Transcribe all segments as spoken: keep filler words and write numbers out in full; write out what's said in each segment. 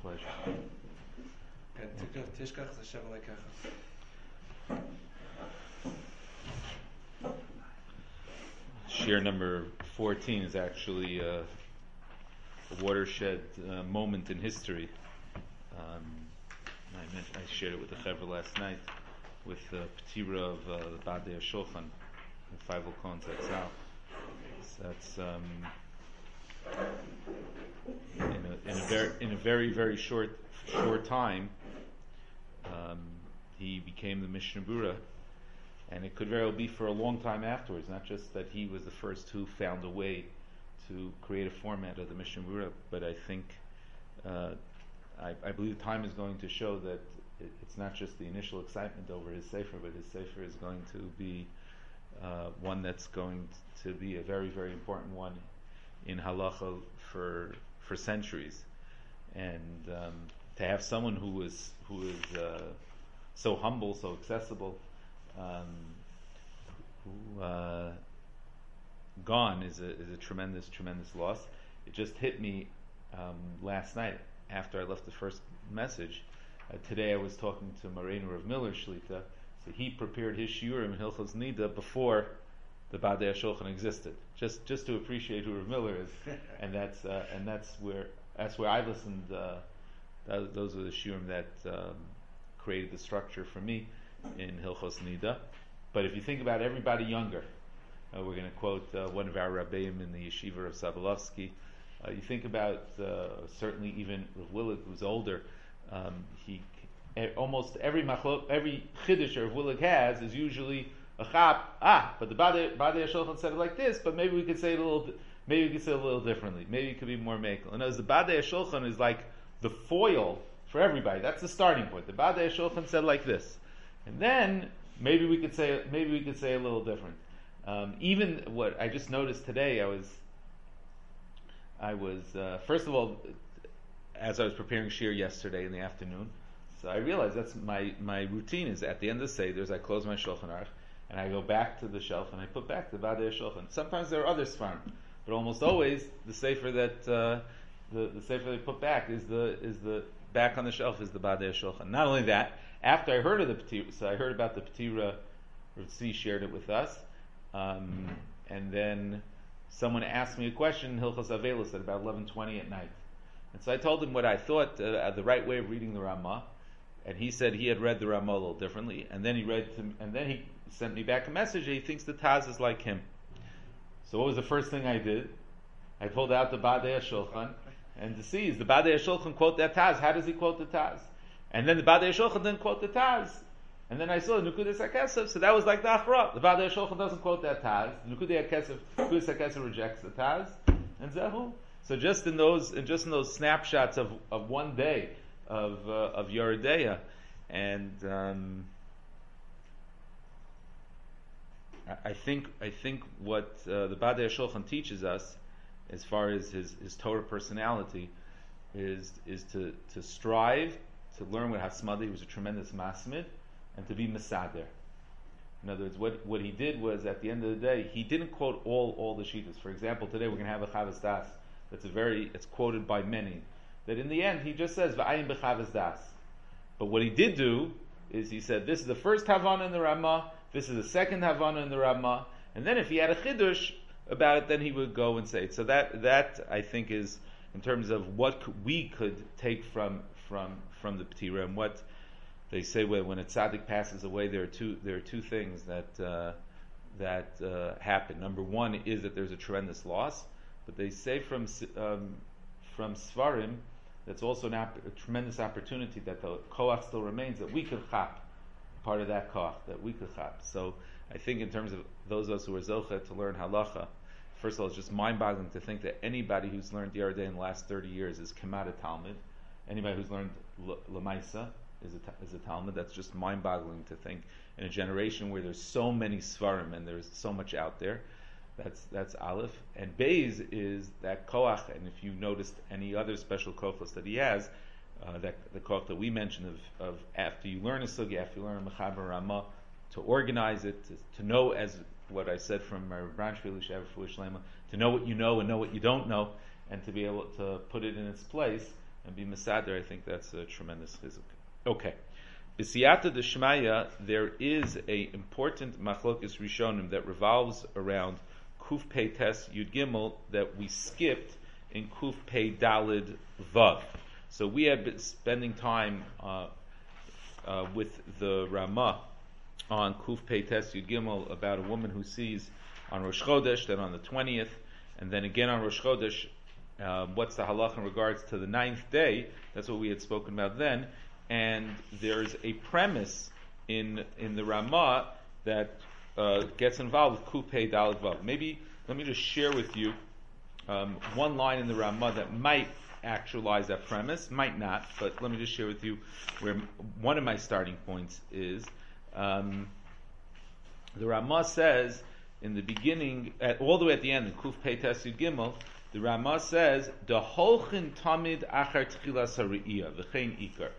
pleasure. Shir number fourteen is actually uh, a watershed uh, moment in history. Um, I, meant, I shared it with the Chevra last night with the Petira of uh, the Badei Shulchan, the Five Kons Zatzal. So that's um, in, a, in a very in a very very short short time. Um, he became the Mishnah Berurah, and it could very well be for a long time afterwards. Not just that he was the first who found a way to create a format of the Mishnah Berurah, but I think uh, I, I believe time is going to show that it, it's not just the initial excitement over his sefer, but his sefer is going to be uh, one that's going to be a very very important one in halacha for for centuries, and um, to have someone who was who is uh, so humble, so accessible, um, who uh, gone is a is a tremendous tremendous loss. It just hit me um, last night after I left the first message. Uh, today I was talking to Moreno Rav Miller Shlita. So he prepared his shiurim in Hilchos Nida before the Badei HaShulchan existed, just just to appreciate who Rav Miller is, and that's uh, and that's where that's where I listened. Uh, that, those are the shiurim that um, created the structure for me in Hilchos Nida. But if you think about everybody younger, uh, we're going to quote uh, one of our rabbeim in the yeshiva of Sobolovsky. Uh, you think about uh, certainly even Rav Willig, who's older. Um, he almost every machlok, every chiddush Rav Willig has is usually a chap. Ah, but the Badei HaShulchan said it like this. But maybe we could say it a little. Maybe we could say it a little differently. Maybe it could be more makel. And as the Badei HaShulchan is like the foil for everybody. That's the starting point. The Badei HaShulchan said like this, and then maybe we could say maybe we could say a little different. Um, even what I just noticed today, I was. I was, uh, first of all, as I was preparing Shir yesterday in the afternoon, so I realized that's my, my routine is at the end of the Seder, I close my Shulchan Aruch, and I go back to the shelf, and I put back the Badei HaShulchan. Sometimes there are other Sfarim, but almost always the Sefer that, uh, the, the Sefer they put back is the, is the, back on the shelf is the Badei HaShulchan. Not only that, after I heard of the Petira, so I heard about the Petira, Rav Tzvi shared it with us, um, and then someone asked me a question in Hilchos Avelos at about eleven twenty at night. And so I told him what I thought uh, the right way of reading the Ramah, and he said he had read the Ramah a little differently, and then he read to, and then he sent me back a message that he thinks the Taz is like him. So what was the first thing I did? I pulled out the Badei HaShulchan, and to see, is the Badei HaShulchan quote that Taz? How does he quote the Taz? And then the Badei HaShulchan didn't quote the Taz. And then I saw Nukudas HaKesef, so that was like the Achra. The Badei HaShulchan doesn't quote that Taz. Nukudas HaKesef, Nukudas HaKesef rejects the Taz, and Zehu. So just in those, and just in those snapshots of, of one day of uh, of Yeridea, and um, I, I think I think what uh, the Badei HaShulchan teaches us, as far as his, his Torah personality, is is to to strive to learn with Hasmadi. He was a tremendous masmid. And to be Mesader. In other words, what, what he did was, at the end of the day, he didn't quote all, all the Shitas. For example, today we're going to have a Chavas Das. That's a very, it's quoted by many. That in the end, he just says, V'ayim b'Chavas Das. But what he did do, is he said, this is the first Havana in the Ramah, this is the second Havana in the Ramah, and then if he had a Chidush about it, then he would go and say it. So that, that I think is, in terms of what we could take from, from, from the Petira, and what they say when, when a tzaddik passes away, there are two there are two things that uh, that uh, happen. Number one is that there's a tremendous loss, but they say from um, from Svarim that's also an app, a tremendous opportunity that the koach still remains, that we could chap part of that koach, that we could chap. So I think in terms of those of us who are zocha to learn halacha, first of all, it's just mind-boggling to think that anybody who's learned Yeridei in the last thirty years is Kamada Talmud. Anybody who's learned Lamaisa is a, is a Talmud. That's just mind-boggling to think in a generation where there's so many Svarim and there's so much out there. That's that's Aleph. And Beis is that Koach, and if you noticed any other special Kochos that he has, uh, that the Koach that we mentioned of, of after you learn a Sugi, after you learn a Mechaber Ramah, to organize it, to, to know, as what I said from my Branchville to know what you know and know what you don't know, and to be able to put it in its place, and be Masader, I think that's a tremendous chizuk. Okay. B'siyata d'shmaya, there is a important machlokes rishonim that revolves around Kuf Pei Tes Yud Gimel that we skipped in Kuf Pei Dalid Vav. So we have been spending time uh, uh, with the Ramah on Kuf Pei Tes Yud Gimel about a woman who sees on Rosh Chodesh, then on the twentieth, and then again on Rosh Chodesh. Uh, what's the halach in regards to the ninth day? That's what we had spoken about then. And there's a premise in in the Ramah that uh, gets involved with Kuf Pei Daled Vav. Maybe let me just share with you um, one line in the Ramah that might actualize that premise, might not. But let me just share with you where one of my starting points is. Um, the Ramah says in the beginning, at, all the way at the end, in Kuf Pei Tes Yud Gimel, the Ramah says, "The holchin tamid achar tchilas hariyah v'chein ikar."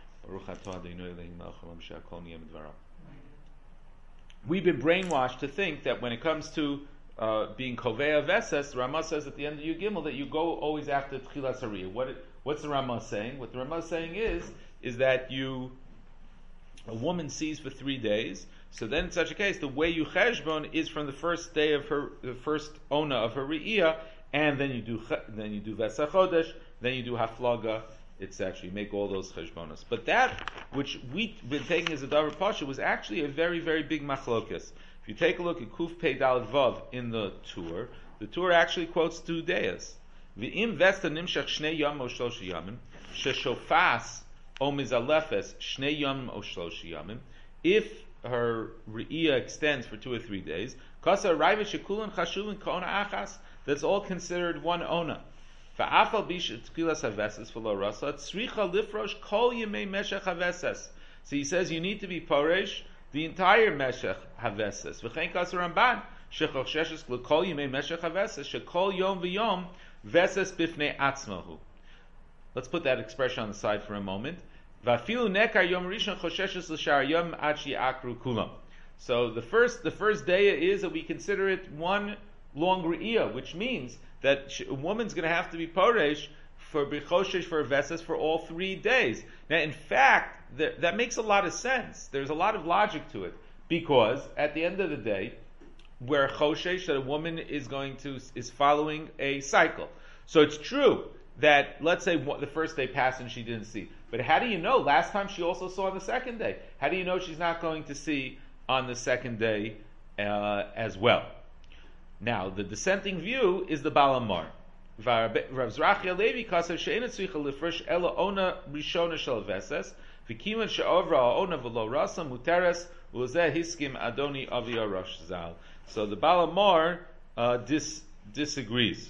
We've been brainwashed to think that when it comes to uh, being Kovea Veses, the Ramah says at the end of Yud Gimel that you go always after Tchilas Hariyah. What it, what's the Ramah saying? What the Ramah is saying is, is that you, a woman sees for three days, so then in such a case, the way you cheshbon is from the first day of her, the first ona of her Re'iyah, and then you do, then you do Vesach Chodesh, then you do Haflaga, et cetera. You make all those cheshbonos. But that which we've been taking as a davar pasha was actually a very, very big machlokas. If you take a look at Kuf Pei Daled Vav in the Tur, the Tur actually quotes two deyas. V'im vesta nimshach shnei yom o shlosh yamim, sheshofas o mizalefes shnei yom o shlosh yamim. If her re'iyah extends for two or three days, kasa raiva shekulan chashuvin ka'ona achas, that's all considered one ona. So he says you need to be poresh the entire meshech haveses. V'chein kasar Ramban shechol sheshes l'kol yimei meshech haveses shekol yom v'yom veses bifnei atzmahu. Let's put that expression on the side for a moment. V'afilu nekar yom rishon chosheshes l'shar yom ad she'akru kulam. So the first the first day is that we consider it one long re'iyah, which means that a woman's going to have to be poresh for bichoshesh for veses for all three days. Now, in fact, th- that makes a lot of sense. There's a lot of logic to it because at the end of the day, where choshesh, that a woman is going to is following a cycle. So it's true that let's say the first day passed and she didn't see, but how do you know? Last time she also saw on the second day. How do you know she's not going to see on the second day uh, as well? Now, the dissenting view is the Balamar. Rav Zrachia Levi kasav she'ena tzricha lifresh ela ona rishona shel veses v'kiman she'ovra ona v'lo rasa muteres u'zeh hiskim Adoni Avi Rosh Zal. So the Balamar uh, dis, disagrees.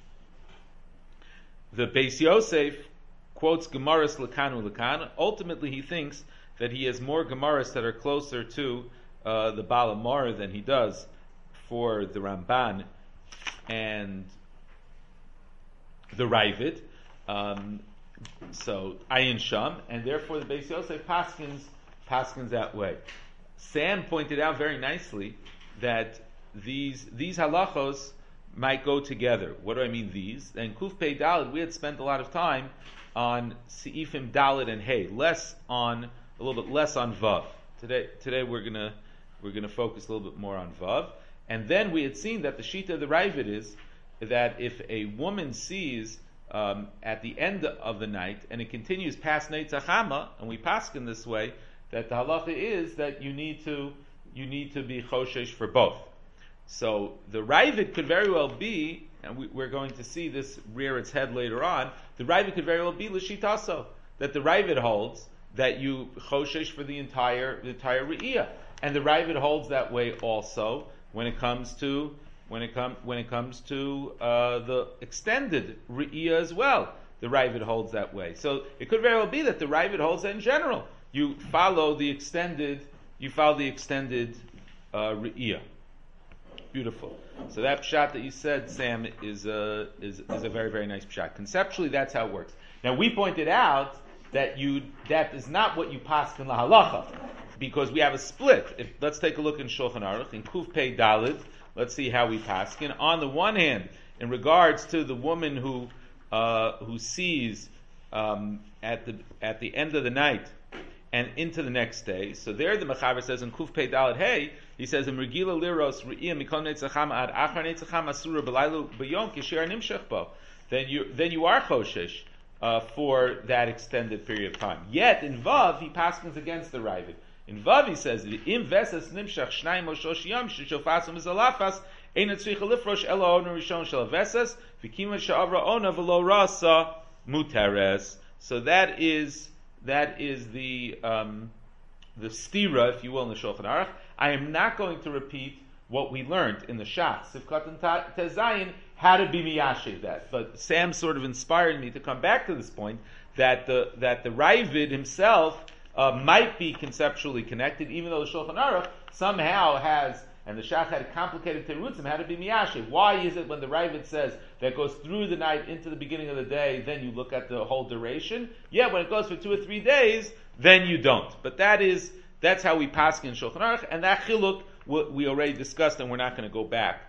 The Beis Yosef quotes Gemaras Lekanu Lekan. Ultimately, he thinks that he has more Gemaras that are closer to uh, the Balamar than he does for the Ramban and the Ravid. Um, so Ayin Sham, and therefore the Beis Yosef paskins paskins that way. Sam pointed out very nicely that these these halachos might go together. What do I mean these? And Kuf Pei Daled, we had spent a lot of time on Seifim Daled and Hey, less on a little bit less on Vav. Today today we're gonna we're gonna focus a little bit more on Vav. And then we had seen that the Shita of the Ravid is that if a woman sees um, at the end of the night, and it continues past Neitzach Hama, and we paskin this way, that the halacha is that you need to you need to be choshesh for both. So the Ravid could very well be, and we, we're going to see this rear its head later on, the Ravid could very well be l'shitaso, that the Ravid holds that you choshesh for the entire the entire re'iyah, and the Ravid holds that way also when it comes to when it comes when it comes to uh, the extended re'iyah as well. The Ravid holds that way. So it could very well be that the Ravid holds that in general. You follow the extended you follow the extended uh, re'iyah. Beautiful. So that pshat that you said, Sam, is a is is a very very nice pshat. Conceptually, that's how it works. Now we pointed out that you that is not what you paskin lahalacha, because we have a split. If, let's take a look in Shulchan Aruch in Kuf Pei Daled. Let's see how we paskin. On the one hand, in regards to the woman who uh, who sees um, at the at the end of the night and into the next day. So there the Mechaber says in Kuf Pei Dalet Hey, he says in Regila Liros Re'iyah Mikol Netzacham Ad Achar Netzacham Asura B'Laylu B'Yom Kishir Nimshech Bo. Then you then you are Choshesh uh, for that extended period of time. Yet in Vav he paskins against the Ravid. In Vav he says Im Vesas Nimshach Shnayim Moshosh Yom Shishofasum Izalafas Ein Tzricha Lifrosh Ela Onu Rishon Shel Vesas V'Kima Sha'avra Ona V'Lo Rasa Muteres. So that is that is the um, the stira, if you will, in the Shulchan Aruch. I am not going to repeat what we learned in the Shach Sivkat and Tezayin, how to be miyashiv that. But Sam sort of inspired me to come back to this point that the that the Ravid himself uh, might be conceptually connected, even though the Shulchan Aruch somehow has. And the Shach had complicated terutzim, how to be miyashiv. Why is it when the Ravid says that goes through the night into the beginning of the day, then you look at the whole duration? Yeah, when it goes for two or three days, then you don't. But that is, that's how we paskin in Shulchan Aruch, and that chiluk we already discussed, and we're not going to go back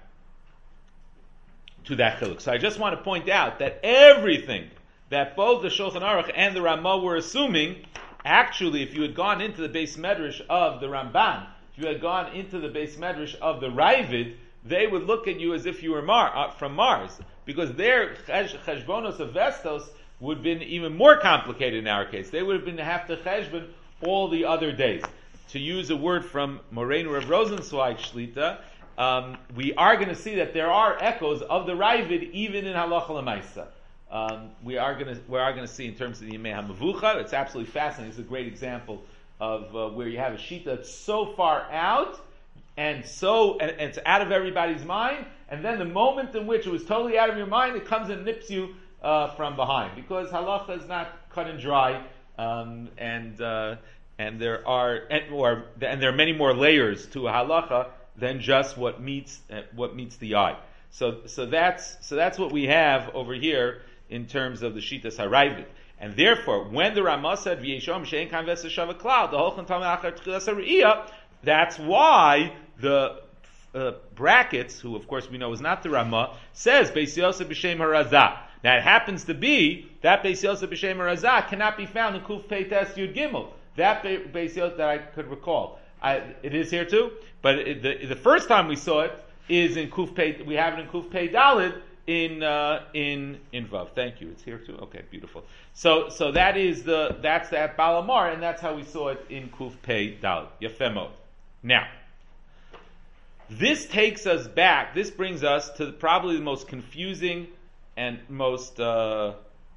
to that chiluk. So I just want to point out that everything that both the Shulchan Aruch and the Ramah were assuming, actually, if you had gone into the Beis Medrash of the Ramban, if you had gone into the Beis Medrash of the Ravid, they would look at you as if you were Mar, uh, from Mars, because their cheshbonos of Vestos would have been even more complicated in our case. They would have been to have to cheshbon all the other days. To use a word from Moreinu Rav Rosenzweig Shlita, um, we are going to see that there are echoes of the Ravid even in Halacha L'Maisa. Um, we are going to we are going to see in terms of the Yemei HaMavucha. It's absolutely fascinating. It's a great example of uh, where you have a shita that's so far out and so and, and it's out of everybody's mind, and then the moment in which it was totally out of your mind, it comes and nips you uh, from behind, because halacha is not cut and dry, um, and uh, and there are and, or, and there are many more layers to a halacha than just what meets uh, what meets the eye. So so that's so that's what we have over here in terms of the shitas haravid. And therefore, when the Ramah said V'yeshom she'en kan v'eseshav cloud, the holchan tamei achar tchilas hariyah, that's why the uh, brackets, who of course we know is not the Ramah, says Beis Yosef b'shem harazah. Now it happens to be that Beis Yosef b'shem harazah cannot be found in Kuf Pei Tes Yud Gimel. That Beis Yosef that I could recall, I, it is here too. But it, the, the first time we saw it is in Kuf Pei. We have it in Kuf Pei Dalid. In uh, in in Vav. Thank you. It's here too. Okay, beautiful. So so that is the that's that Balamar, and that's how we saw it in Kuf Pei Dal. Yafemo. Now, this takes us back. This brings us to probably the most confusing and most uh,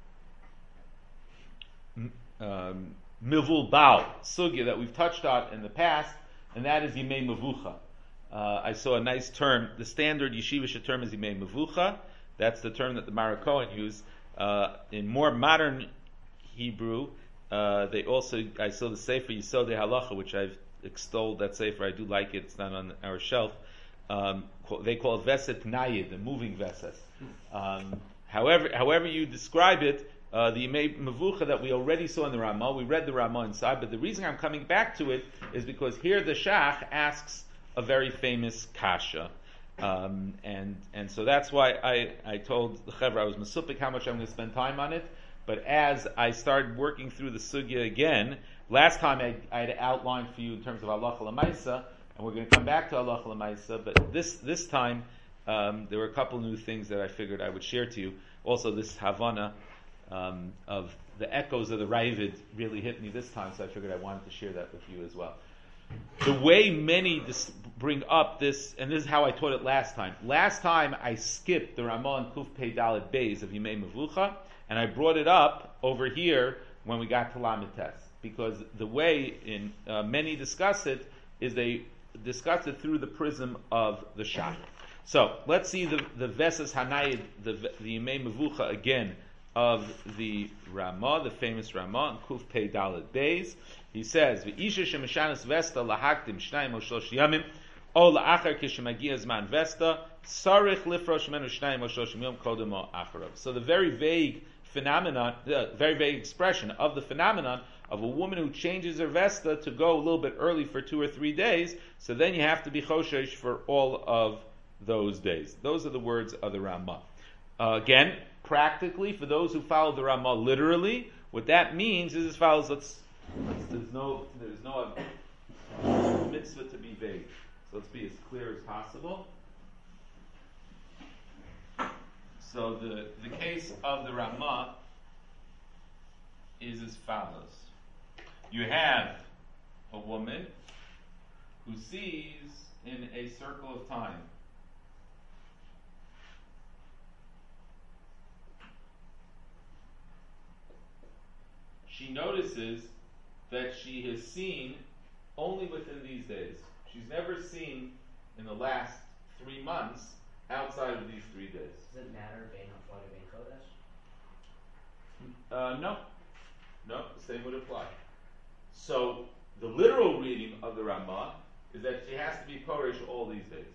um, mivulbal sugya that we've touched on in the past, and that is Yimei Mevucha. Uh, I saw a nice term. The standard yeshivish term is Yimei Mevucha. That's the term that the Marakoan use. Uh, in more modern Hebrew, uh, they also, I saw the Sefer Yisodei Halacha, which I've extolled that Sefer. I do like it. It's not on our shelf. Um, they call it Veset Nayid, the moving Veses. Um, however, however you describe it, uh, the Yimei Mevucha that we already saw in the Ramah, we read the Ramah inside, but the reason I'm coming back to it is because here the Shach asks a very famous kasha. Um, and and so that's why I, I told the Chevra I was mesupik how much I'm going to spend time on it. But as I started working through the sugya again, last time I, I had outlined for you in terms of halacha l'maisa, and we're going to come back to halacha l'maisa. But this this time um, there were a couple new things that I figured I would share to you. Also, this Havana um, of the echoes of the Ravid really hit me this time, so I figured I wanted to share that with you as well. The way many dis- bring up this, and this is how I taught it last time. Last time I skipped the Ramah and Kuf Pei Dalet Beis of Yimei Mevucha, and I brought it up over here when we got to Lamed Tes, because the way in uh, many discuss it is they discuss it through the prism of the Shach. So let's see the the Veses Hanayid, the the Yimei Mevucha again of the Ramah, the famous Ramah, and Kuf Pei Dalet Beis. He says, "V'isha shemishanas vesta lahaktim shnayim o shlosh yamim, o la'achar kishemagia zman vesta, sarich lifrosh menu shnayim o shlosh yom kodem o acharav." So the very vague phenomenon, uh, very vague expression of the phenomenon of a woman who changes her vesta to go a little bit early for two or three days, so then you have to be choshesh for all of those days. Those are the words of the Ramah. Uh, again, practically, for those who follow the Ramah literally, what that means is as follows. Let's, let's there's no there's no uh, mitzvah to be vague. So let's be as clear as possible. So the the case of the Ramah is as follows. You have a woman who sees in a circle of time she notices that she has seen only within these days. She's never seen in the last three months outside of these three days. Does it matter bein haflag or bein kodesh? Uh, no. No, the same would apply. So, the literal reading of the Ramah is that she has to be Porish all these days.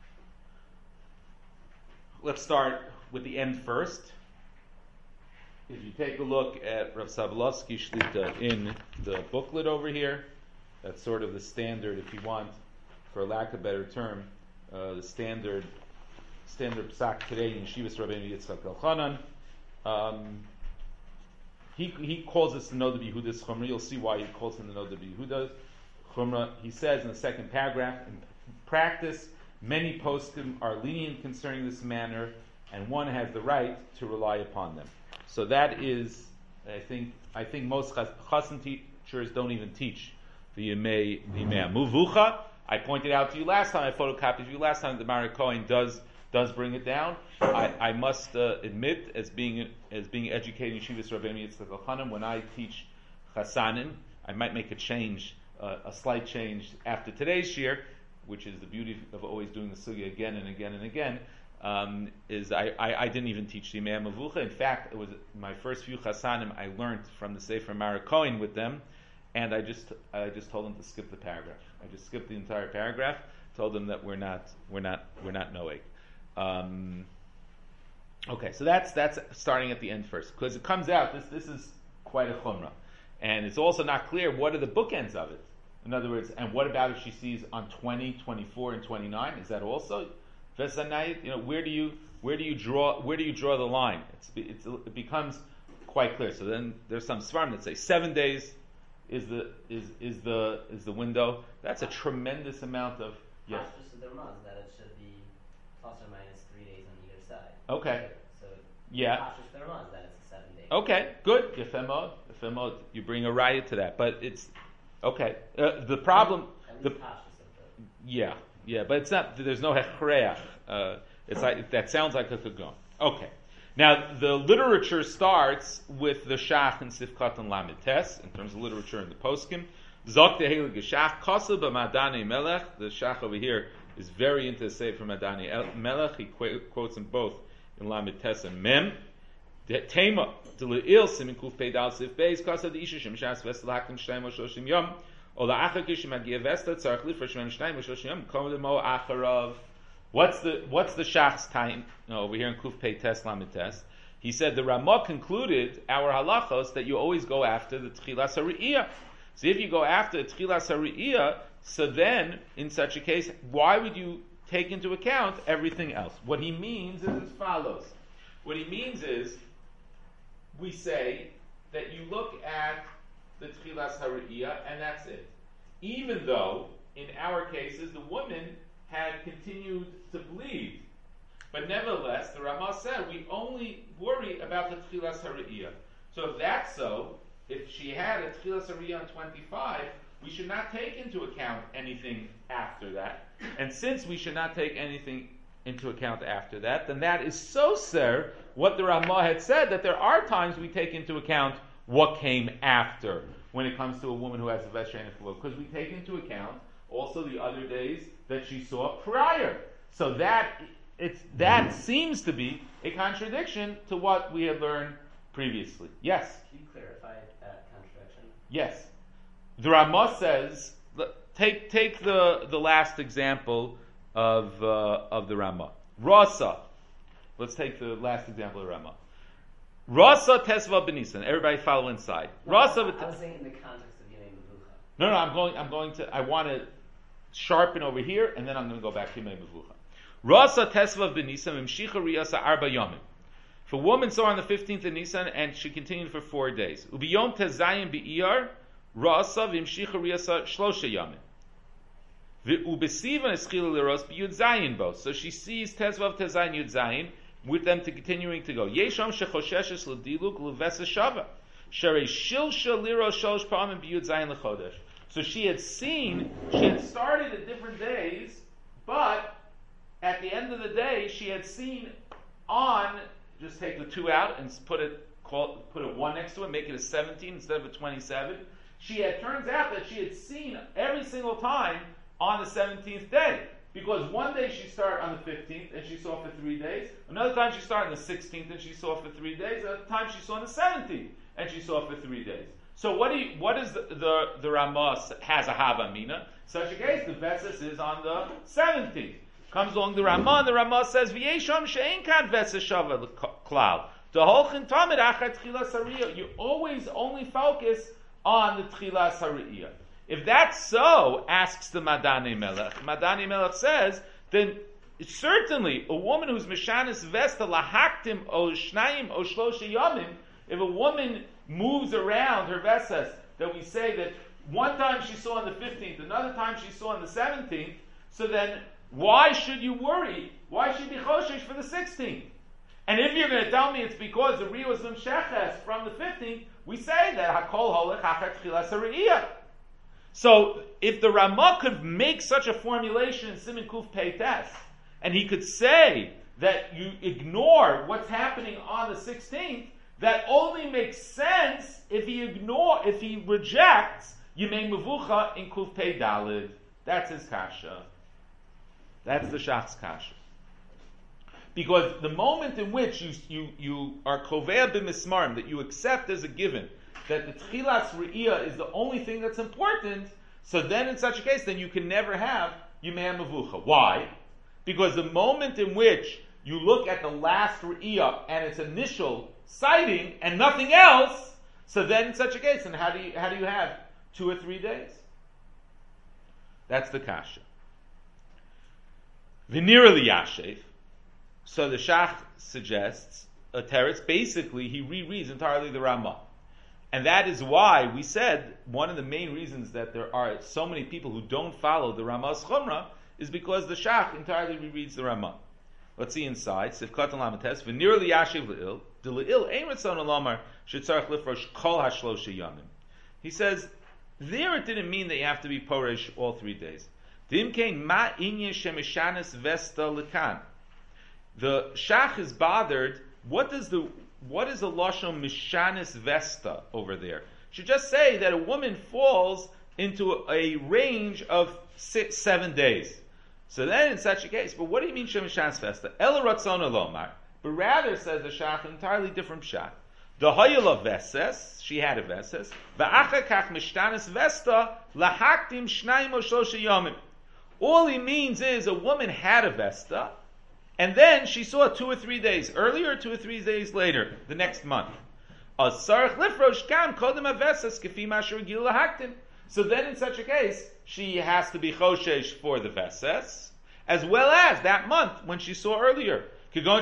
Let's start with the end first. If you take a look at Rav Sabalovsky Shlita in the booklet over here, that's sort of the standard, if you want, for lack of a better term, uh, the standard standard psak today in Yeshivas Rabbeinu Yitzchak Elchanan. Um, he he calls this the Noda B'Yehuda's Chumrah. You'll see why he calls it the Noda B'Yehuda's Chumrah. He says in the second paragraph, in practice, many poskim are lenient concerning this matter, and one has the right to rely upon them. So that is, I think, I think most chassan teachers don't even teach the Yemei the Yemei Muvucha. I pointed out to you last time, I photocopied you last time, the Mara Cohen does does bring it down. I, I must uh, admit, as being as being educated in Yeshivas Rabbeinu Yitzchak Elchanan, when I teach chassanim, I might make a change, uh, a slight change after today's year, which is the beauty of always doing the sugya again and again and again. Um, is I, I, I didn't even teach the Yemei Mavucha. In fact, it was my first few chassanim I learned from the Sefer Mara Cohen with them, and I just I just told them to skip the paragraph. I just skipped the entire paragraph. Told them that we're not we're not we're not noeg. Um, okay, so that's that's starting at the end first, because it comes out this this is quite a chumrah, and it's also not clear what are the bookends of it. In other words, and what about if she sees on twenty, twenty-four, and twenty-nine? Is that also Vesanayit? You know, where do you where do you draw where do you draw the line? It's, it's it becomes quite clear. So then there's some svarim that say seven days is the is is the is the window. That's a tremendous amount of yes. Just the Ramaz that it should be plus or minus three days on either side. Okay. So yeah. Just the Ramaz that it's a seven days. Okay. Good. Yefemod. Yefemod. You bring a riot to that, but it's okay. Uh, the problem. At the least the, yeah. Yeah, but it's not. There's no hechreach. Uh, it's like that sounds like a kagon. Okay. Now the literature starts with the Shach and Sifkat and Lamed Tes in terms of literature in the poskim. Zok the Heilige Shach Kosev b'Madani Melech. The Shach over here is very into the Sefer Madani Melech. He qu- quotes them both in Lamed Tes and Mem. Tema de le'il simin kuf pei dal sif beis kosev the isha shem shas vesel hakim shtayim o shloshim yom. What's the what's the Shach's time no, over here in Kuf Pei Tes Lamed Tes? He said the Ramah concluded our halachos that you always go after the Tchilas HaRi'iyah. So if you go after the Tchilas HaRi'iyah, so then in such a case, why would you take into account everything else? What he means is as follows. What he means is we say that you look at the Tchilas HaRi'iyah, and that's it. Even though, in our cases, the woman had continued to bleed. But nevertheless, the Ramah said, we only worry about the Tchilas HaRi'iyah. So if that's so, if she had a Tchilas HaRi'iyah on twenty-five, we should not take into account anything after that. And since we should not take anything into account after that, then that is so, sir, what the Ramah had said, that there are times we take into account what came after when it comes to a woman who has a vesher and a flu, because we take into account also the other days that she saw prior. So that it's that seems to be a contradiction to what we had learned previously. Yes? Can you clarify that contradiction? Yes. The Ramah says, take take the, the last example of uh, of the Ramah. Rasa. Let's take the last example of Ramah. Rasa Tesva Benisan. Everybody follow inside. No, Rasa. I was saying in the context of Yemei Mevucha. No, no. I'm going. I'm going to. I want to sharpen over here, and then I'm going to go back to Yemei Mevucha. Rasa Tesva Benisan Imshicha Riyasa Arba Yomim. If a woman saw on the fifteenth of Nisan and she continued for four days, ubiyom tezayim be'iyar ra'asa v'imshicha riyasa shlosha yamin. V'ubesivan eschila liros b'yud zayin bo. So she sees tezvav tezayin yud zayin with them to continuing to go. Yesham shechosheshes l'diluk l'vesa shava. Sharei shilsha liros shalosh pa'amim b'yud zayin l'chodesh. So she had seen, she had started at different days, but at the end of the day, she had seen on, just take the two out and put it, call, put a one next to it, make it a seventeen instead of a twenty-seven. She had, turns out that she had seen every single time on the seventeenth day. Because one day she started on the fifteenth and she saw for three days. Another time she started on the sixteenth and she saw for three days. Another time she saw on the seventeenth and she saw for three days. So what do you, what is the, the, the Ramah has a Hava Mina? Such a case, the Veses is on the seventeenth. Comes along the Ramah, and the Ramah says, V'yesham she'en kad Veses shava klal. Deholchin tamid achat tchila sariyah. You always only focus on the tchila sariyah. If that's so, asks the Madani Melech, Madani Melech says, then certainly a woman who's Mishanis Vesta lahaktim o shnayim o shlosha yamim, if a woman moves around her Vestas, that we say that one time she saw on the fifteenth, another time she saw on the seventeenth, so then why should you worry? Why should you be choshesh for the sixteenth? And if you're going to tell me it's because the Rio was Sheches from the fifteenth, we say that Hakol Holech Achat Tchilas HaRe'iyah. So, if the Ramah could make such a formulation in Siman Kuf Pei Tes, and he could say that you ignore what's happening on the sixteenth, that only makes sense if he ignore, if he rejects Yemei Mevucha in Kuf Pei Dalid. That's his kasha. That's the Shach's kasha. Because the moment in which you you, you are kovea b'mismarim, that you accept as a given, that the Tchilas Re'iyah is the only thing that's important, so then in such a case, then you can never have Yemei Mevucha. Why? Because the moment in which you look at the last Re'iyah and its initial sighting and nothing else, so then in such a case, and how do you how do you have two or three days? That's the kasha. V'nira liyashev. So the Shach suggests a teretz. Basically, he rereads entirely the Ramah. And that is why we said one of the main reasons that there are so many people who don't follow the Ramah's Chumrah is because the Shach entirely rereads the Ramah. Let's see inside. Sivkat and Lamates. V'nir liyashiv le'il. De le'il ein ratzon olamar shetzarech lifrosh kol hashlosh yamim. He says, there it didn't mean that you have to be poresh all three days. Dimkein ma inye shemishanis vesta lekan. The Shach is bothered. What does the What is the lashon mishanis vesta over there? Should just say that a woman falls into a range of six, seven days. So then, in such a case, but what do you mean shemishanis vesta? El ratzon olomar, but rather says the Shach an entirely different Shach. The hayala veses, she had a veses. Va'acha kach mishtanis vesta lahaktim shnayim o shlosha yomim. All he means is a woman had a vesta, and then she saw two or three days earlier, two or three days later, the next month. So then in such a case, she has to be choshesh for the veses, as well as that month when she saw earlier. So the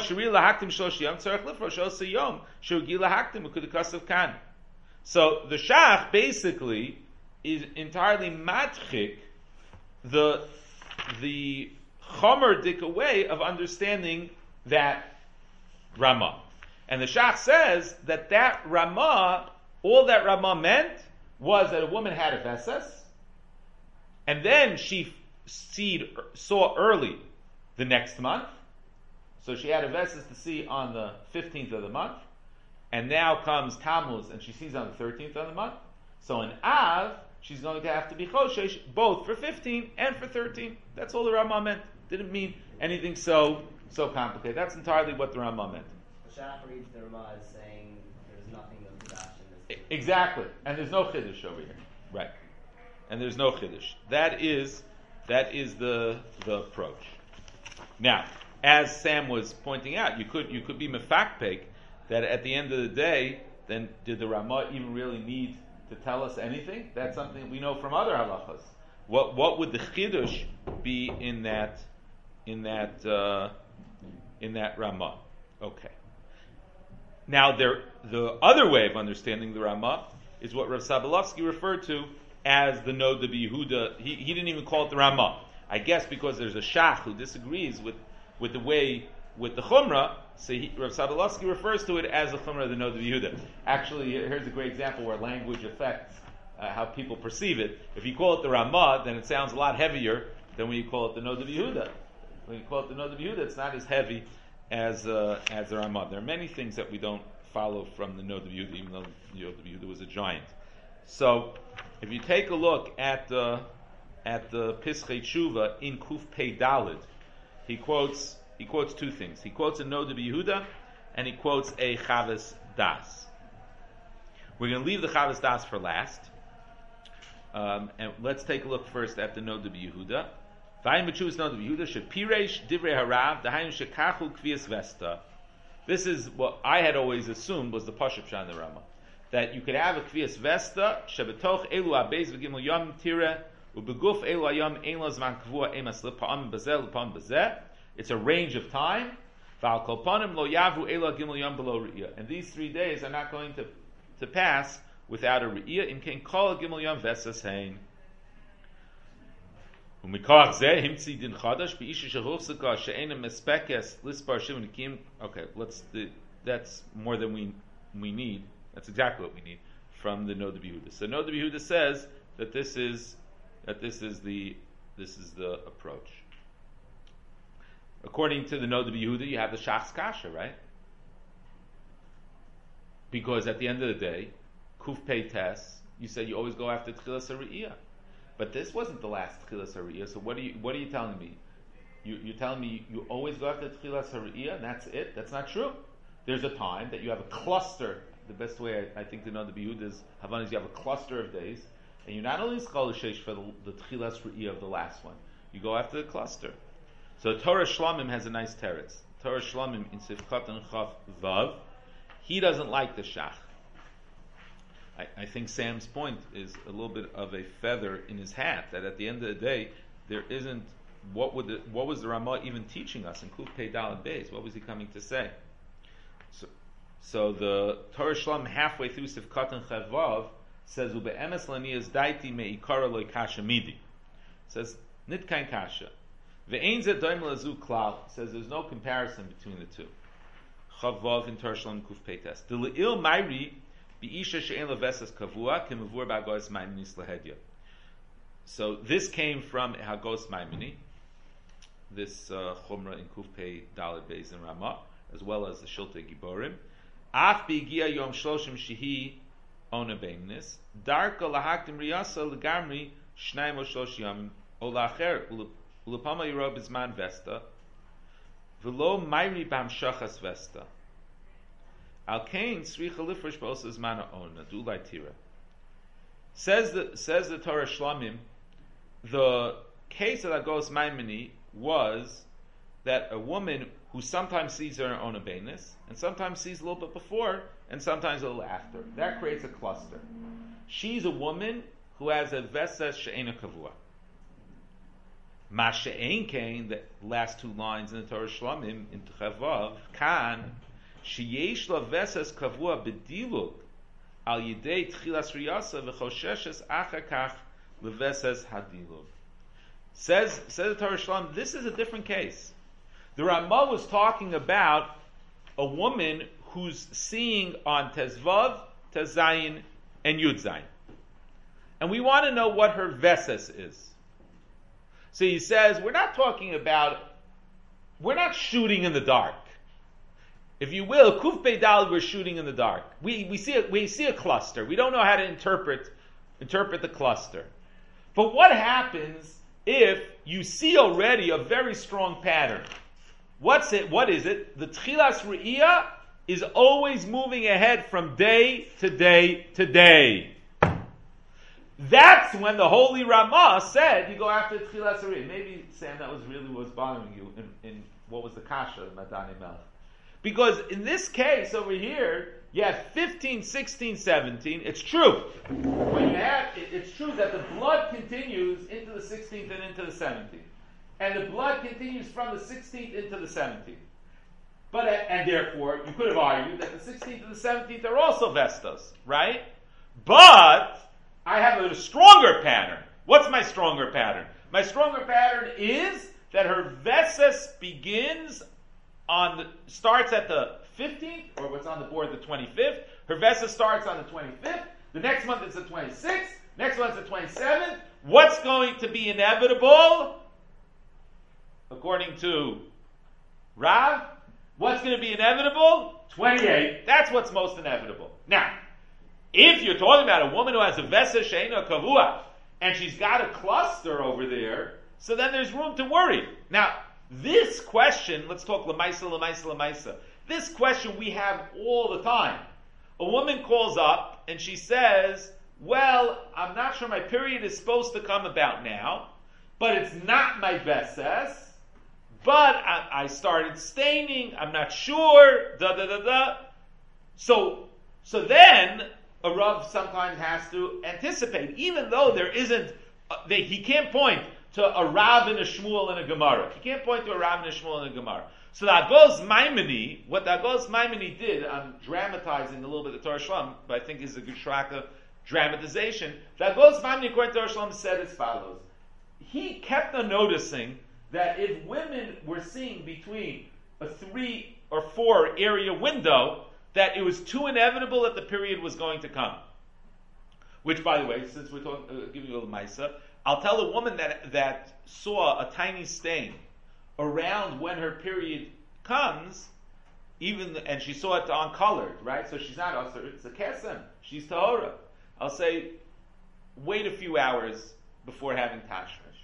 Shach basically is entirely matchik the the chomerdik way of understanding that Ramah. And the Shach says that that Ramah, all that Ramah meant was that a woman had a veses, and then she seed, saw early the next month, so she had a veses to see on the fifteenth of the month, and now comes Tammuz, and she sees on the thirteenth of the month. So in Av, she's going to have to be choshesh both for fifteen and for thirteen. That's all the Ramah meant. Didn't mean anything so so complicated. That's entirely what the Ramah meant. The Shach reads the Ramah as saying there's nothing of Kedash in this. Exactly, and there's no chiddush over here, right? And there's no chiddush. That is that is the the approach. Now, as Sam was pointing out, you could you could be mefakpek that at the end of the day, then did the Ramah even really need to tell us anything? That's something we know from other halachas. What what would the chiddush be in that in that uh, in that Ramah? Okay. Now, there, the other way of understanding the Ramah is what Rav Sobolovsky referred to as the Nod of Yehuda. He, he didn't even call it the Ramah. I guess because there's a Shach who disagrees with, with the way, with the Chumrah, so he, Rav Sobolovsky refers to it as the Chumrah of the Nod of Yehuda. Actually, here's a great example where language affects uh, how people perceive it. If you call it the Ramah, then it sounds a lot heavier than when you call it the Nod of Yehuda. When you call it the Nod of Yehuda, it's not as heavy as uh, as the Ramah. There are many things that we don't follow from the Nod of Yehuda, even though the Nod of Yehuda was a giant. So, if you take a look at the at the Pischei Tshuva in Kuf Pei Dalid, he quotes he quotes two things. He quotes a Nod of Yehuda, and he quotes a Chavis Das. We're going to leave the Chavis Das for last, um, and let's take a look first at the Nod of Yehuda. Vayim b'tshuvas Nod of Yehuda shepiresh divrei harav dahayin shekachu kvias vesta. This is what I had always assumed was the Pashup Shan the Rama, that you could have a kvias vesta shebetoch elu abeis v'gimel yom tire ubeguf elu ayam ein lo zman kvua emas lepa'am bazeh lepa'am bazeh. It's a range of time. V'al kol panim lo yavu elu gimel yom below re'iyah. And these three days are not going to to pass without a re'iyah. In ken kol gimel yom vesas hein. Okay, let's the, that's more than we we need. That's exactly what we need from the Nod of Yehuda. So Nod of Yehuda says that this is that this is the this is the approach. According to the Nod of Yehuda, you have the Shach's Kasha, right? Because at the end of the day, Kuf Pei Tes, you said you always go after Tchilas HaRe'iyah. But this wasn't the last Tchilas HaRe'iyah, so what are you what are you telling me? You, you're telling me you always go after Tchilas HaRe'iyah, and that's it? That's not true. There's a time that you have a cluster. The best way I, I think to know the Biyud is Havan is you have a cluster of days, and you're not only Schal Shesh for the, the Tchilas HaRe'iyah of the last one. You go after the cluster. So Torah Shlamim has a nice teretz. Torah Shlamim in Sifkat and Chav Vav, he doesn't like the Shach. I, I think Sam's point is a little bit of a feather in his hat, that at the end of the day, there isn't, what would the, what was the Ramah even teaching us in Kuf Pei Daled Beis? What was he coming to say? So, so the Torah Shlam halfway through Sifkat and Chavav says, Ube'emes laniyas daiti me'ikara loy kasha midi. Says, nit kain kasha. Ve'ein ze doim lazu klal. Says there's no comparison between the two. Chavav in Torah Shlam Kuf Pei Tes. The le'il mayri so this came from Hagos Maimoni, this uh, Chumrah in Kuf Pei Daled Beis in Ramah, as well as the Shiltei Giborim. Af b'igia yom shloshim shehi ona beinis darka lahaktim riyasa legamri shnayim o shlosh yamim o lacher ulapama yiro bizman vesta v'lo mayri b'hamshachas vesta. Al kain sricha lifresh b'osa zmana ona dulai tira. Says the says the Torah Shlamim, the case of Agos Maimoni was that a woman who sometimes sees her own abenis, and sometimes sees a little bit before, and sometimes a little after. That creates a cluster. She's a woman who has a veses she'ena kavua. Ma she'en kain, the last two lines in the Torah Shlamim in Chavav, kan sheyesh la veses kavua bedilug al yidei tchilas riyasa v'chosheshes achakach leveses hadilug. Says says the Torah Shlam, this is a different case. The Ramah was talking about a woman who's seeing on Tezvav, Tezayin, and Yudzayin. And we want to know what her Veses is. So he says, we're not talking about, we're not shooting in the dark. If you will, Kuf Pei Daled, we're shooting in the dark. We, we, see a, we see a cluster. We don't know how to interpret, interpret the cluster. But what happens if you see already a very strong pattern? What's it? What is it? The Tchilas Re'iyah is always moving ahead from day to day to day. That's when the Holy Ramah said you go after Tchilas Re'iyah. Maybe, Sam, that was really what was bothering you in, in what was the Kasha of Madani Melech. Because in this case over here, you have fifteen, sixteen, seventeen. It's true. When you have, it, it's true that the blood continues into the sixteenth and into the seventeenth. And the blood continues from the sixteenth into the seventeenth. But and therefore you could have argued that the sixteenth and the seventeenth are also Vestas, right? But I have a stronger pattern. What's my stronger pattern? My stronger pattern is that her Vestas begins on the, starts at the fifteenth, or what's on the board, the twenty-fifth. Her Vestas starts on the twenty-fifth. The next month is the twenty-sixth. Next month's the twenty-seventh. What's going to be inevitable? According to Rav, what's going to be inevitable? twenty-eight. That's what's most inevitable. Now, if you're talking about a woman who has a Vestas Sheina Kavua, and she's got a cluster over there, so then there's room to worry. Now, this question, let's talk Lamaisa, Lamaisa, Lamaisa. This question we have all the time. A woman calls up and she says, well, I'm not sure my period is supposed to come about now, but it's not my Vestas, but I, I started staining, I'm not sure, da da da da. So, so then, a Rav sometimes has to anticipate, even though there isn't, uh, they, he can't point to a Rav and a Shmuel and a Gemara. He can't point to a Rav and a Shmuel and a Gemara. So the Agos Maimoni, what the Agos Maimoni did, I'm dramatizing a little bit the Torah Shalom, but I think is a good shraka dramatization. The Agos Maimoni, according to Torah Shalom, said as follows. He kept on noticing that if women were seeing between a three or four area window, that it was too inevitable that the period was going to come. Which, by the way, since we're talking, uh, giving you a little Maisa, I'll tell a woman that that saw a tiny stain around when her period comes, even the, and she saw it uncolored, right? So she's not usher, it's a kesem, she's tahora. I'll say, wait a few hours before having tashmish.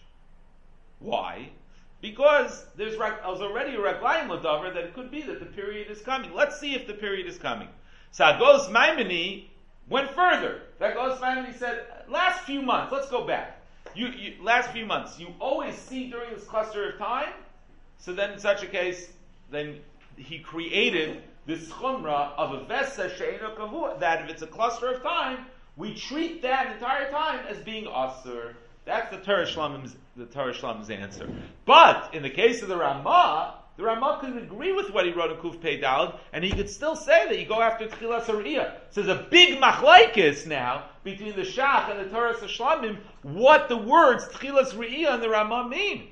Why? Because there's, there's already a raglayim ladavar that it could be that the period is coming. Let's see if the period is coming. So Agos Maimoni went further. Agos Maimoni said, last few months, let's go back. You, you, last few months, you always see during this cluster of time. So then, in such a case, then he created this chumrah of a vesa she'eno kavua, that if it's a cluster of time, we treat that entire time as being asur. That's the Torah Shlomim's, the Torah Shlomim's answer. But in the case of the Ramah, the Ramah could agree with what he wrote in Kuf Pei Daled, and he could still say that you go after Tchilas Hariyah. So there's a big machlaikis now between the Shach and the Torah Shlomim, what the words Tchilas Riyah and the Ramah mean.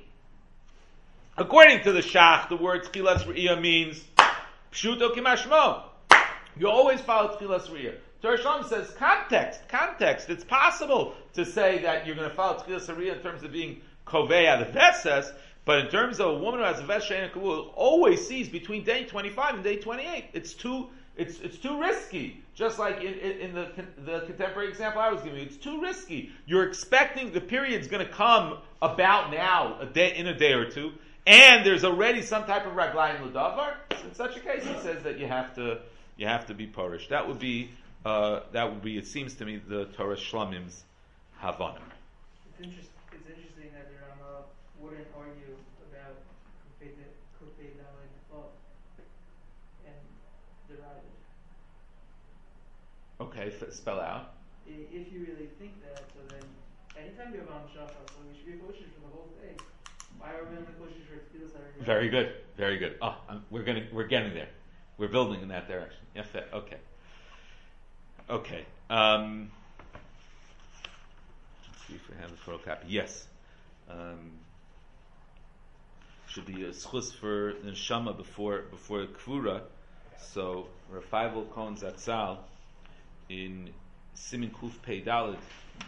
According to the Shach, the word Tchilas Riyah means Pshuto Kimashmo. You always follow Tchilas Riyah. Torah Shalom says context, context. It's possible to say that you're going to follow Tchilas Hariyah in terms of being Kovea the Vesas, but in terms of a woman who has a Ves She'ena Kavua, always sees between day twenty-five and day twenty-eight. It's too, it's it's too risky. Just like in, in, in the the contemporary example I was giving you, it's too risky. You're expecting the period's going to come about now, a day in a day or two, and there's already some type of raglayim l'davar. In such a case, he says that you have to you have to be porish. That would be. Uh, that would be, it seems to me, the Torah Shlomim's Havana. It's, interest, it's interesting that the Rama wouldn't argue about Kufei Daled Vav and deride it. Okay, f- spell out. If you really think that, so then anytime you have Am Shacha, so we should be kosher for the whole day. Why are we only kosher for Tfilas Hariyah? Very good, very good. Oh, I'm, we're gonna, we're getting there. We're building in that direction. Yeah, okay. Okay. Um, let's see if we have a photocopy. Yes. Um, should be a schus for the neshama before before kvura. So Rafaivel Cohen Zatzal in Simin Kuf Pei Daled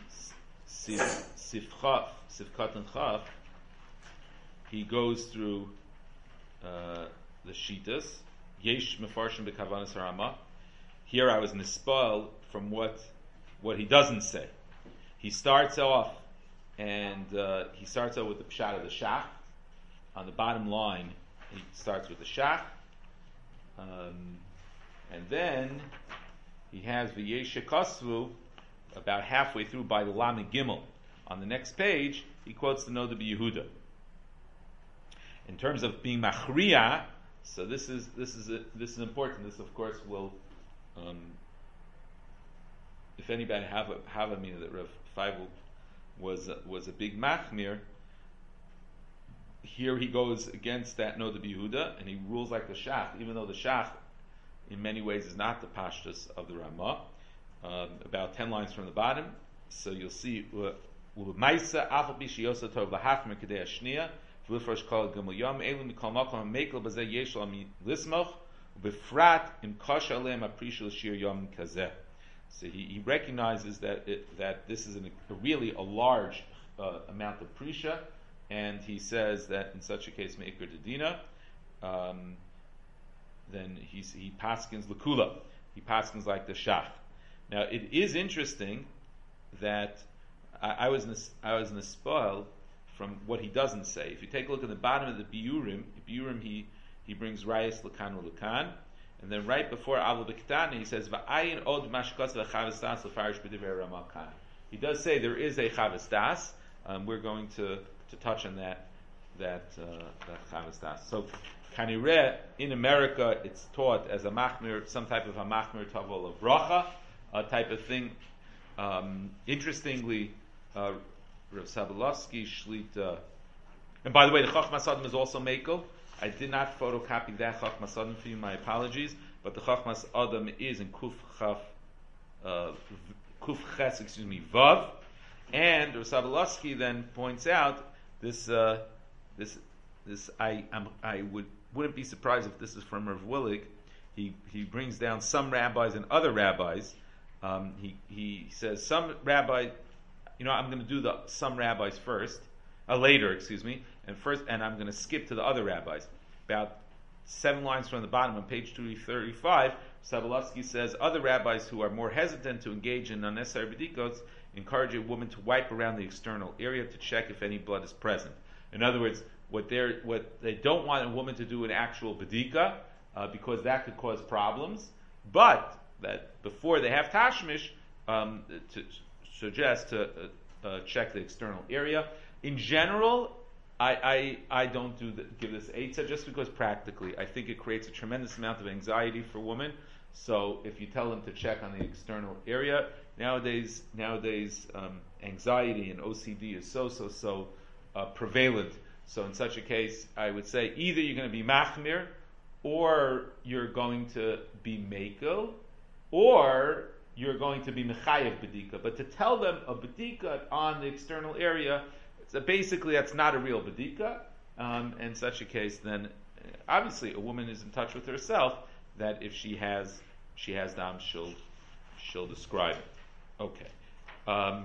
Sif Chaf Sifkat and Chaf, he goes through uh, the shitas. Yesh mefarshim bekavanas harama. Here I was nispal from what what he doesn't say. He starts off and uh, he starts out with the pshat of the shach. On the bottom line, he starts with the shach, um, and then he has v'yeshe kasvu about halfway through by the Lama Gimel. On the next page, he quotes the Noda B'Yehuda. In terms of being machriya, so this is this is a, this is important. This, of course, will. Um, if anybody have a have a meaning that Rav Feivel was a, was a big machmir, here he goes against that Noda Yehuda, and he rules like the Shach, even though the Shach, in many ways, is not the Pashtus of the Ramah. Um, about ten lines from the bottom, so you'll see U'Maisa Afal Bishiyosa Tov Lahachmer Kedei Ashniya V'Lifrosh Kol Gimel Yom Elu Mikol Makom Mekel B'Zeh Yesh Lo Lismoch B'Frat Im Kosh Aleim Aprishul Shir Yom Kazeh. So he, he recognizes that it, that this is an, a really a large uh, amount of prisha, and he says that in such a case Meikar Dedina, um, then he's, he paskins L'Kula. He paskins like the Shach. Now it is interesting that I, I was in this, I was in the spoil from what he doesn't say. If you take a look at the bottom of the Biurim, Biurim he he brings Rayas Lakan Lakan, and then right before Avol B'Ketana he says Va'ayin Od Mashkas V'Chavestas L'Farish B'Divrei Ramakan. He does say there is a Chavestas. Um, we're going to, to touch on that that uh, that Chavestas. So Kanireh in America it's taught as a machmir, some type of a machmir tavol of bracha. Uh, type of thing. Um, interestingly, uh, Rav Sabalovsky Shlita, and by the way, the Chachmas Adam is also Mekel. I did not photocopy that Chachmas Adam for you. My apologies, but the Chachmas Adam is in Kuf Chaf, uh, Kuf Ches, excuse me, Vav, and Rav Sabalovsky then points out this, uh, this, this. I, I'm, I would wouldn't be surprised if this is from Rav Willig. He he brings down some rabbis and other rabbis. Um, he he says some rabbi, you know, I'm going to do the some rabbis first, uh, later, excuse me, and first, and I'm going to skip to the other rabbis. About seven lines from the bottom on page two thirty-five, Sabalovsky says other rabbis who are more hesitant to engage in unnecessary bedikos encourage a woman to wipe around the external area to check if any blood is present. In other words, what they what they don't want a woman to do an actual bedika uh, because that could cause problems, but that before they have tashmish, um, to suggest to uh, uh, check the external area. In general, I I, I don't do the, give this eitzah just because practically I think it creates a tremendous amount of anxiety for women. So if you tell them to check on the external area, nowadays nowadays um, anxiety and O C D is so so so uh, prevalent. So in such a case, I would say either you're going to be machmir, or you're going to be mekel, or you're going to be mechayev bedika. But to tell them a bedika on the external area, so basically that's not a real bedika. Um, in such a case, then obviously a woman is in touch with herself. That if she has she has dam, she'll she'll describe it. Okay. Um,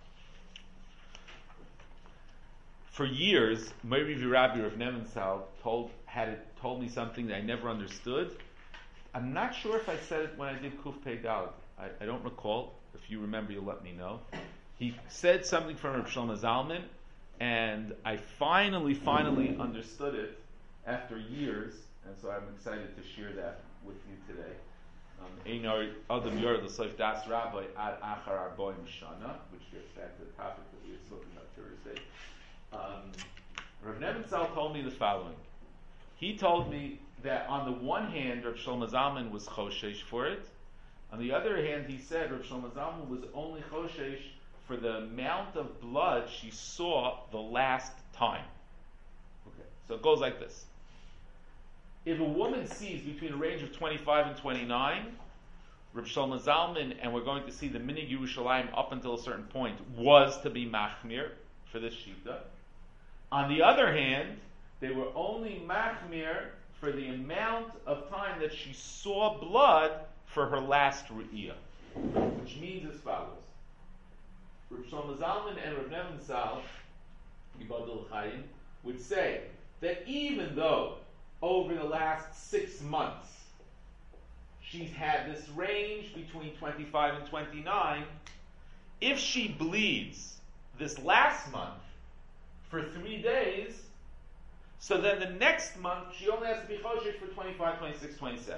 for years, Mori Virabi Rav Nemensal told had it, told me something that I never understood. I'm not sure if I said it when I did Kuf Pei Dalet. I, I don't recall. If you remember, you'll let me know. He said something from Rav Shlomo Zalman, and I finally, finally understood it after years, and so I'm excited to share that with you today. Einar Adam Yor L'Soif Das Rabbi Ad Achar Arboim Shana, which gets back to the topic that we were talking about Thursday. Um, Rav Nemensal told me the following. He told me that on the one hand, Rav Shlomo Zalman was choshesh for it. On the other hand, he said Rav Shlomo Zalman was only choshesh for the amount of blood she saw the last time. Okay, so it goes like this. If a woman sees between a range of twenty-five and twenty-nine, Rav Shlomo Zalman, and we're going to see the Minig Yerushalayim up until a certain point, was to be machmir for this shita. On the other hand, they were only machmir for the amount of time that she saw blood for her last re'iyah. Which means as follows. Rav Shlomo Zalman and Rav Nemensal, Yibadul Chaim, would say that even though over the last six months she's had this range between twenty-five and twenty-nine, if she bleeds this last month for three days, so then the next month she only has to be choshesh for twenty-five, twenty-six, twenty-seven.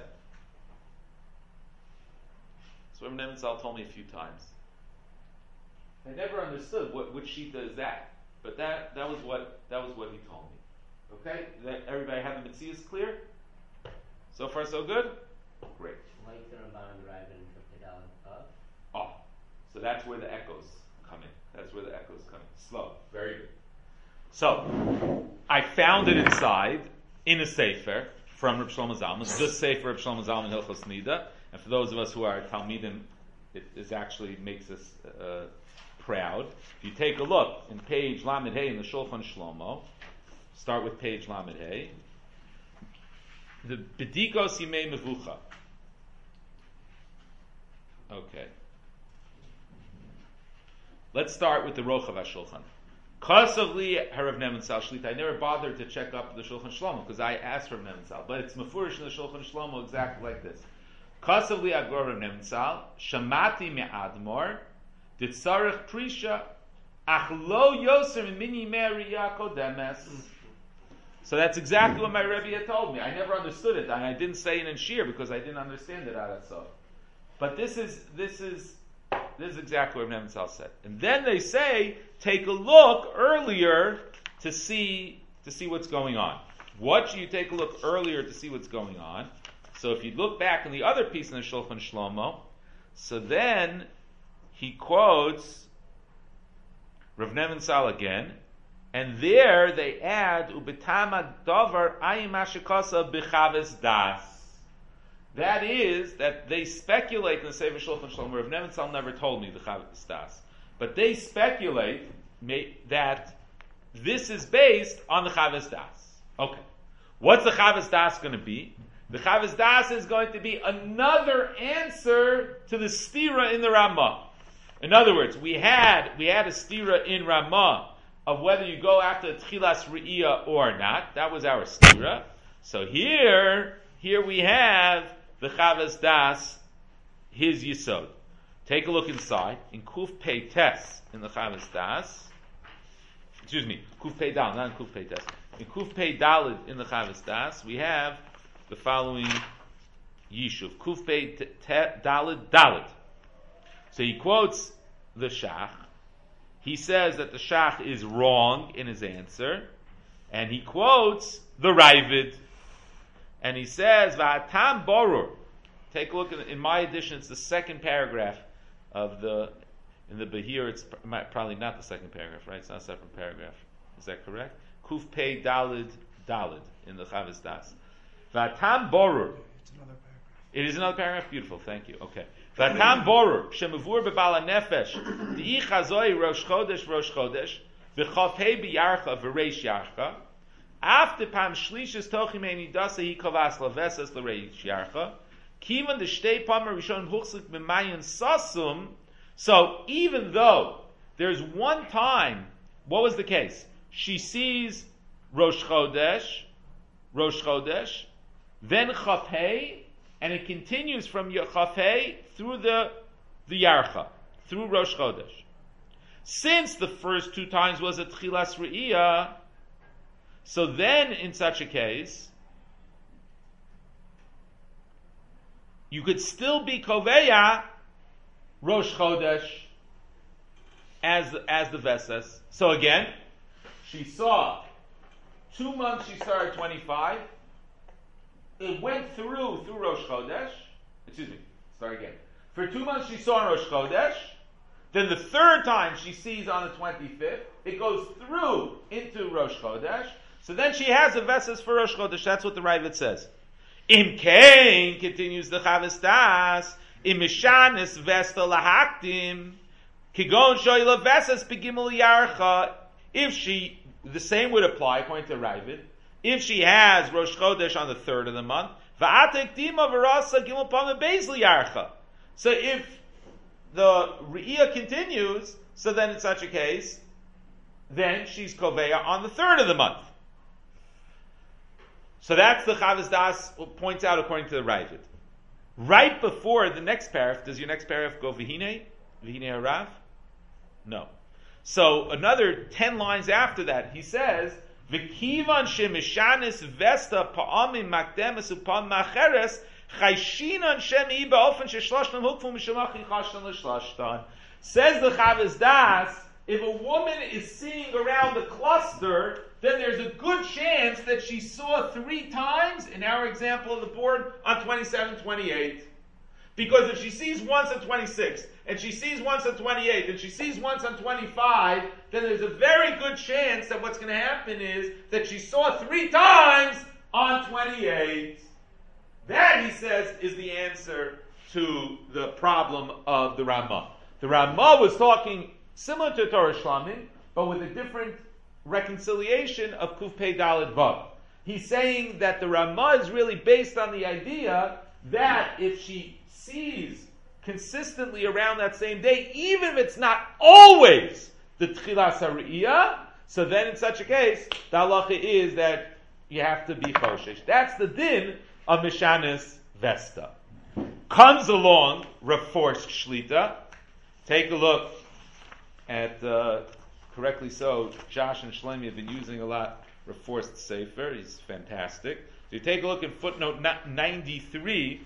That's what Rav Nemensal told me a few times. I never understood what which shita is that, but that that was what that was what he told me. Okay, that everybody have the Metzias clear? So far, so good. Great. Oh, so that's where the echoes come in. That's where the echoes come in. Slow. Very good. So. I found it inside in a sefer from Reb Shlomo Zalman. It's just sefer Reb Shlomo Zalman Hilchos Nida, and for those of us who are Talmidim, it is actually makes us uh, proud. If you take a look in page Lamed Hey in the Shulchan Shlomo, start with page Lamed Hey. The B'dikos Yimei Mevucha. Okay. Let's start with the Rochav HaShulchan. Kasav li Harav Nementzal Shlita. I never bothered to check up the Shulchan Shlomo because I asked Rav Nementzal, but it's mefurish in the Shulchan Shlomo exactly like this. Kasav li Agor Rav Nementzal Shamati me'admor Ditzarech Prisha Ach lo Yoser Mini Meriya Kodemes. So that's exactly what my Rebbe had told me. I never understood it, and I didn't say it in Shir because I didn't understand it out of so. But this is this is this is exactly what Rav Nementzal said. And then they say, take a look earlier to see to see what's going on. What should you take a look earlier to see what's going on? So if you look back in the other piece in the Shulchan Shlomo, so then he quotes Rav Nementzal again, and there they add ubetama davar ayim ashikasa b'chaves das. That is, that they speculate in the Sefer Shulchan Shlomo. Rav Nementzal never told me the Chavis Das, but they speculate may, that this is based on the Chavis Das. Okay, what's the Chavis Das going to be? The Chavis Das is going to be another answer to the stira in the Ramah. In other words, we had we had a stira in Ramah of whether you go after Tchilas Re'iyah or not. That was our stira. So here, here we have the Chavis Das, his Yisod. Take a look inside in Kuf Pei Tes in the Chavis Das. Excuse me, Kuf Pei Dal, not in Kuf Pei Tes. In Kuf Pei Dalid in the Chavis Das, we have the following Yishuv. Kuf Pei Dalid Dalid. So he quotes the Shach. He says that the Shach is wrong in his answer, and he quotes the Ravid. And he says, "Va'atam borur." Take a look in, in my edition. It's the second paragraph of the in the Behir. It's probably not the second paragraph, right? It's not a separate paragraph. Is that correct? Kuf Pei Dalid Dalid in the Chavis Das. Va'atam borur. It's another paragraph. It is another paragraph. Beautiful. Thank you. Okay. Va'atam borur shemavur bebala nefesh di'i chazoi rosh chodesh rosh chodesh v'chav hei b'yarcha v'reish yarcha. After Pam Shlishis Tochimeni Dasa he Kovas Lavesas L'Reish Yarcha. Kivan the Shtei Pamer Rishon Huchsik B'Mayin Sasum. So even though there's one time, what was the case? She sees Rosh Chodesh, Rosh Chodesh, then Chafei, and it continues from Chafei through the the Yarcha, through Rosh Chodesh. Since the first two times was a Tchilas Re'iyah, so then, in such a case, you could still be Koveya Rosh Chodesh as, as the Vesas. So again, she saw two months she saw at twenty-five. It went through through Rosh Chodesh. Excuse me, start again. For two months she saw Rosh Chodesh. Then the third time she sees on the twenty-fifth, it goes through into Rosh Chodesh. So then she has a Vesas for Rosh Chodesh. That's what the Ravid says. Im Kain, continues the Chavis Das, Im Mishanis Vesta Lahaktim, Kigon Shoyla Vesas Begimel Yarcha. If she, the same would apply according to Ravid, if she has Rosh Chodesh on the third of the month, Va'atek Dima Varasa Gimel Pama Beis Yarcha. So if the Re'iyah continues, so then in such a case, then she's Koveya on the third of the month. So that's the Chavis Das points out according to the Ravid. Right before the next paragraph, does your next paragraph go Vihine? Vihine Harav? No. So another ten lines after that, he says, V'kivan shemishanis vesta pa'amim makdemes upon macheres chayshinan shemi ba'ofen sheshlashtan hukfu mishamachi chashtan l'shlashtan. Says the Chavis Das, if a woman is seeing around the cluster, then there's a good chance that she saw three times, in our example of the board, on twenty-seven, twenty-eight. Because if she sees once on twenty-six, and she sees once on twenty-eight, and she sees once on twenty-five, then there's a very good chance that what's going to happen is that she saw three times on twenty-eight. That, he says, is the answer to the problem of the Ramah. The Ramah was talking similar to Torah Shlamim, but with a different reconciliation of Kuf Pei Daled Vav. He's saying that the Ramah is really based on the idea that if she sees consistently around that same day, even if it's not always the Tchilas HaRiyah, so then in such a case, the halacha is that you have to be Choshesh. That's the din of Mishanis Vesta. Comes along Rav Forst Shlita. Take a look at, uh, correctly so, Josh and Shlomi have been using a lot Rav Forst Sefer. He's fantastic. So you take a look at footnote ninety-three.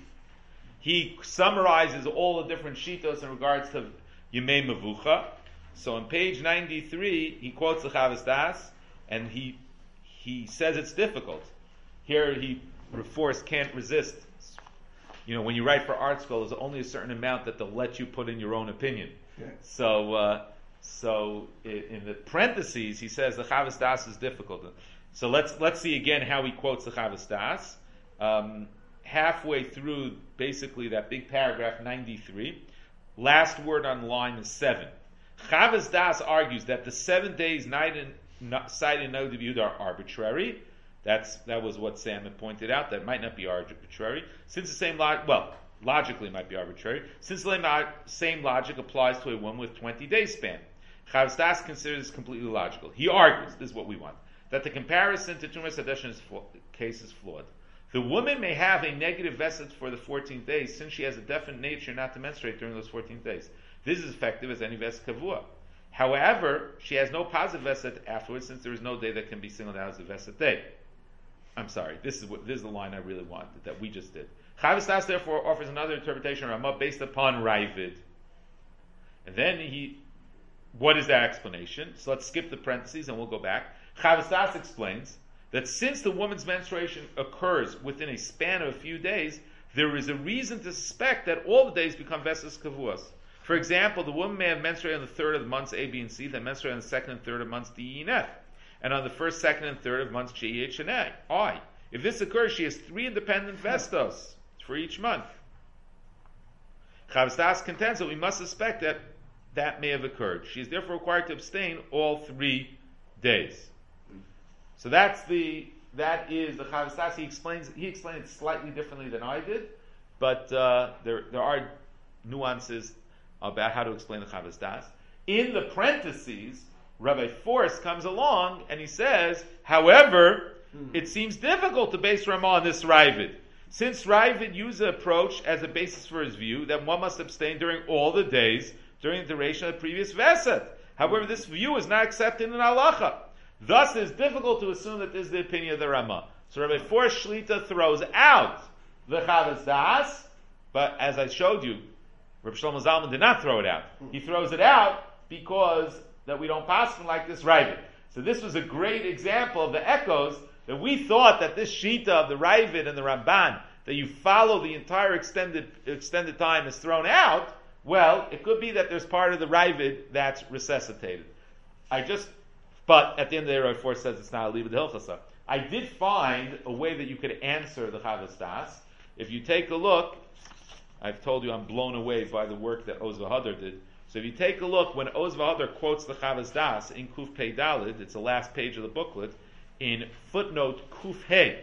He summarizes all the different shitos in regards to Yemei Mevucha. So on page ninety-three, he quotes the Chavas Das, and he he says it's difficult. Here he, Rav Forst can't resist. You know, when you write for art school, there's only a certain amount that they'll let you put in your own opinion. Yeah. So, uh, so in the parentheses, he says the Chavas Das is difficult. So let's let's see again how he quotes the Chavas Das. Um, halfway through, basically that big paragraph ninety-three, last word on the line is seven. Chavas Das argues that the seven days night and cited in Nagid Yehuda are arbitrary. That's that was what Sam had pointed out. That might not be arbitrary, since the same log well logically it might be arbitrary, since the same logic applies to a woman with twenty day span. Chavas Das considers this completely logical. He argues, this is what we want, that the comparison to Tumas Hadeshin's case is flawed. The woman may have a negative vesset for the fourteenth day, since she has a definite nature not to menstruate during those fourteen days. This is effective as any vesset kavua. However, she has no positive vesset afterwards, since there is no day that can be singled out as a vesset day. I'm sorry, this is what this is the line I really wanted, that we just did. Chavas Das therefore offers another interpretation of Ramah based upon Ravid. And then he, what is that explanation? So let's skip the parentheses and we'll go back. Chavas Das explains that since the woman's menstruation occurs within a span of a few days, there is a reason to suspect that all the days become Vesas Kavuas. For example, the woman may have menstruated on the third of the months A, B, and C, then menstruated on the second and third of months D, E, and F, and on the first, second, and third of months J, H, and A, I. If this occurs, she has three independent Vestos for each month. Chavas Das contends that we must suspect that that may have occurred. She is therefore required to abstain all three days. So that's the that is the Chavas Das. He explains he explained it slightly differently than I did, but uh, there there are nuances about how to explain the Chavas Das. In the parentheses, Rabbi Forst comes along and he says, however, mm. it seems difficult to base Ramah on this Ravid, since Ravid used the approach as a basis for his view that one must abstain during all the days during the duration of the previous Veset. However, this view is not accepted in Halacha. Thus, it is difficult to assume that this is the opinion of the Ramah. So Rabbi Forst Shlita throws out the Chavas Das, but as I showed you, Rabbi Shlomo Zalman did not throw it out. He throws it out because that we don't pass him like this Ravid. So this was a great example of the echoes that we thought that this Shita of the Ravid and the Ramban, that you follow the entire extended extended time is thrown out. Well, it could be that there's part of the Ravid that's resuscitated. I just, but at the end of the day, Rabbi Forst says it's not a Libud Hilchasa. I did find a way that you could answer the Chavas Das. If you take a look, I've told you I'm blown away by the work that Oz V'Hadar did. So if you take a look, when Oz V'Hadar quotes the Chavas Das in Kuf Pei Dalid, it's the last page of the booklet, in footnote Kuf Hey,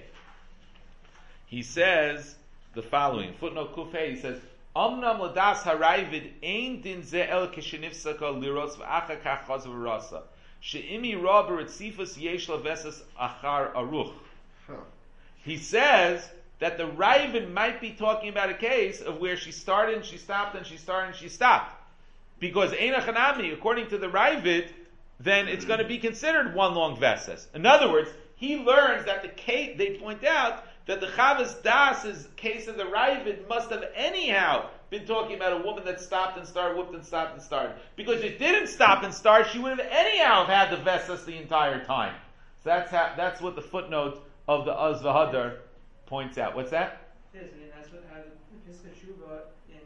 he says the following. Footnote Kuf Hey, he says, Amnam ladas harayvid ein din ze el kishenifsaka liros v'acha kach chaz v'rasa. She'imi ra b'retzifus yesh lavesas achar aruch. He says that the Ravid might be talking about a case of where she started and she stopped and she started and she stopped. Because ein achanami, according to the Ravid, then it's going to be considered one long vesas. In other words, he learns that the case, they point out that the Chavas Das' case of the Ravid must have anyhow been talking about a woman that stopped and started, whooped and stopped and started. Because if it didn't stop and start, she would have anyhow had the vesas the entire time. So that's how, that's what the footnote of the Oz V'Hadar points out. What's that? Yes, I mean, that's what how the Pesach Shuvah in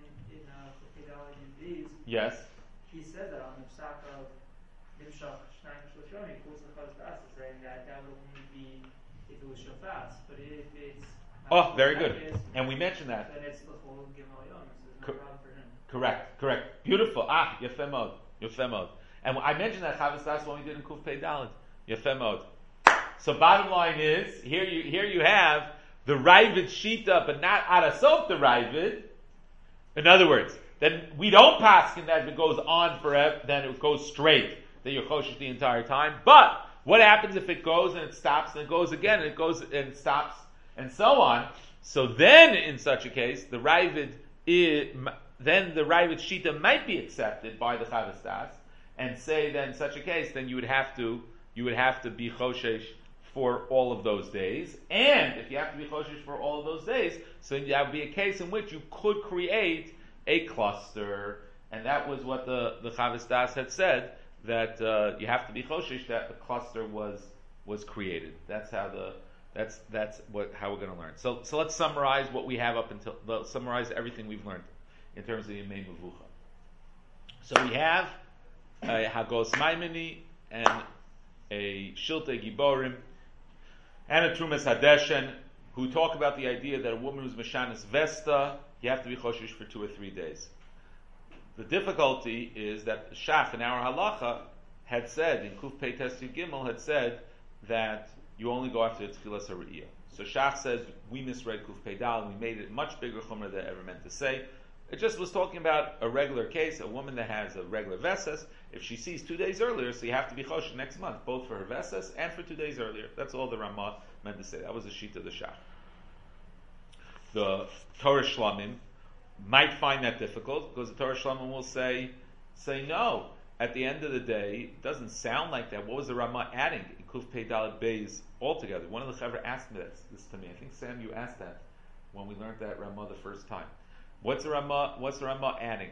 Yes. He said that on the psak of Nimshach Shnayim Shloshon, he pulls the Chaz Das saying that that would only be if it was Shafats, but if it's Oh, very good. Shabbos, And we mentioned that. then it's the whole Gimel Yom, so there's no Co- problem for him. Correct, correct. Beautiful. Ah, Yefem Od. Yefem Od. And I mentioned that Chavas Das when we did in Kuf Pei Dalet. Yefem Od. So bottom line is, here you here you have the Ravid Shita, but not Arasot the Ravid. In other words, then we don't pass in that if it goes on forever, then it goes straight, that you're choshesh the entire time. But what happens if it goes and it stops and it goes again and it goes and it stops and so on? So then, in such a case, the Ravid is, then the Ravid Shita might be accepted by the Chavas Das and say that in such a case, then you would have to you would have to be choshesh for all of those days. And if you have to be choshesh for all of those days, so that would be a case in which you could create a cluster, and that was what the the Chavas Das had said, that uh, you have to be choshesh that the cluster was was created. That's how the that's that's what how we're going to learn. So so let's summarize what we have up until let's summarize everything we've learned in terms of Yemei Mevucha. So we have a Hagos Maimoni and a Shiltei Giborim and a Trumas Hadeshen, who talk about the idea that a woman who's Meshanis Vesta, you have to be choshesh for two or three days. The difficulty is that Shach in our halacha had said, in Kuf Pei Tes Yud Gimel, had said that you only go after the Tchilas HaRe'iyah. So Shach says, we misread Kuf Pei Dal, and we made it much bigger chumrah than it ever meant to say. It just was talking about a regular case, a woman that has a regular Veses. If she sees two days earlier, so you have to be choshesh next month, both for her Veses and for two days earlier. That's all the Ramah meant to say. That was the sheet of the Shach. The Torah Shlamim might find that difficult, because the Torah Shlamim will say, say no. At the end of the day, it doesn't sound like that. What was the Ramah adding in Kuf Pei Dalet Beis altogether? One of the Chevra asked me this, this to me. I think, Sam, you asked that when we learned that Ramah the first time. What's the Ramah, what's the Ramah adding?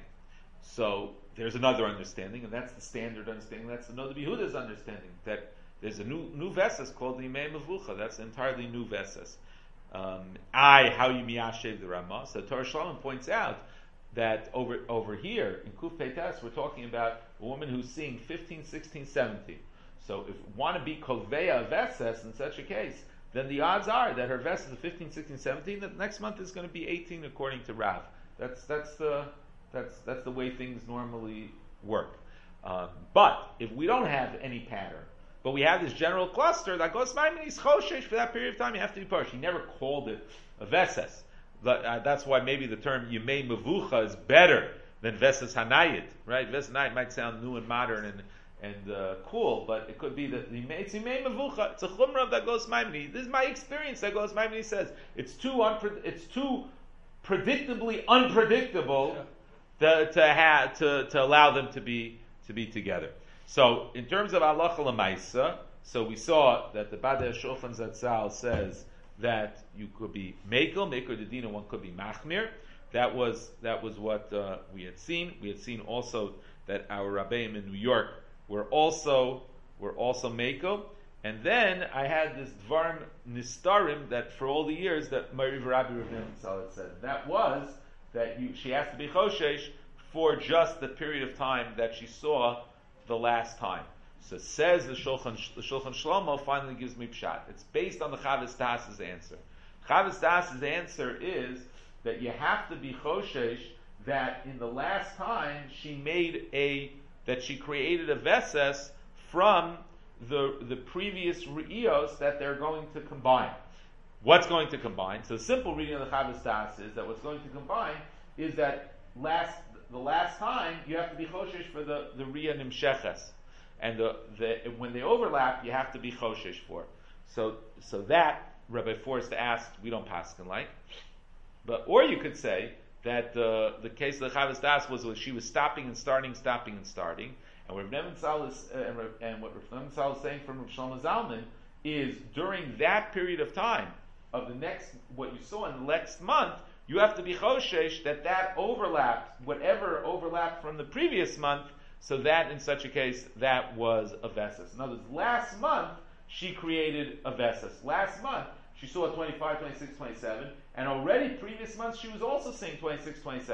So, there's another understanding, and that's the standard understanding. That's the Noda B'Yehuda's understanding, that there's a new new Veses called the Yemei Mevucha. That's an entirely new Veses. Um, I, how you miyashev the Ramah. So Torah Shalom points out that over over here in Kuf Pei Tes, we're talking about a woman who's seeing fifteen, sixteen, seventeen. So if you want to be Kolveya Veses in such a case, then the odds are that her Veses is fifteen, sixteen, seventeen, that next month is going to be eighteen according to Rav. That's that's the that's that's the way things normally work. Um, but if we don't have any pattern, but we have this general cluster that goes Maimonides Choshesh for that period of time, you have to be partial. He never called it a Veses. But, uh, that's why maybe the term Yemei Mevucha is better than Veses Hanayit, right? Veses Hanayit might sound new and modern and and uh, cool, but it could be that the it's Yemei Mevucha. It's a chumrah of that goes Maimonides. This is my experience. That goes Maimonides says it's too unpre- it's too predictably unpredictable yeah. to to, ha- to to allow them to be to be together. So, in terms of halacha l'maisa, so we saw that the Badei Shulchan Zatzal says that you could be mekel, mekel dedina, one could be machmir. That was that was what uh, we had seen. We had seen also that our rabbeim in New York were also were also mekel. And then I had this dvarim nistarim that for all the years that Mari Rabbi Ravim Zatzal had said. That was that you, she has to be choshesh for just the period of time that she saw the last time. So says the Shulchan, the Shulchan Shlomo finally gives me pshat. It's based on the Chavas Das's answer. Chavas Das's answer is that you have to be choshesh that in the last time she made a, that she created a Veses from the the previous Re'iyos that they're going to combine. What's going to combine? So the simple reading of the Chavas Das is that what's going to combine is that last the last time you have to be choshesh for the the Riyah Nimsheches, and the, the when they overlap you have to be choshesh for. So so that Rabbi Forrest asked, we don't paskin like, but or you could say that the the case of the Chavas Das was, was she was stopping and starting, stopping and starting. And what Rav Nebenzahl is, uh, and, and what Rav Nebenzahl is saying from Rav Shlomo Zalman is during that period of time of the next, what you saw in the next month, you have to be choshesh that that overlapped, whatever overlapped from the previous month, so that in such a case, that was a Veses. In other words, last month, she created a Veses. Last month, she saw twenty-five, twenty-six, twenty-seven, and already previous months, she was also saying twenty-six, twenty-seven.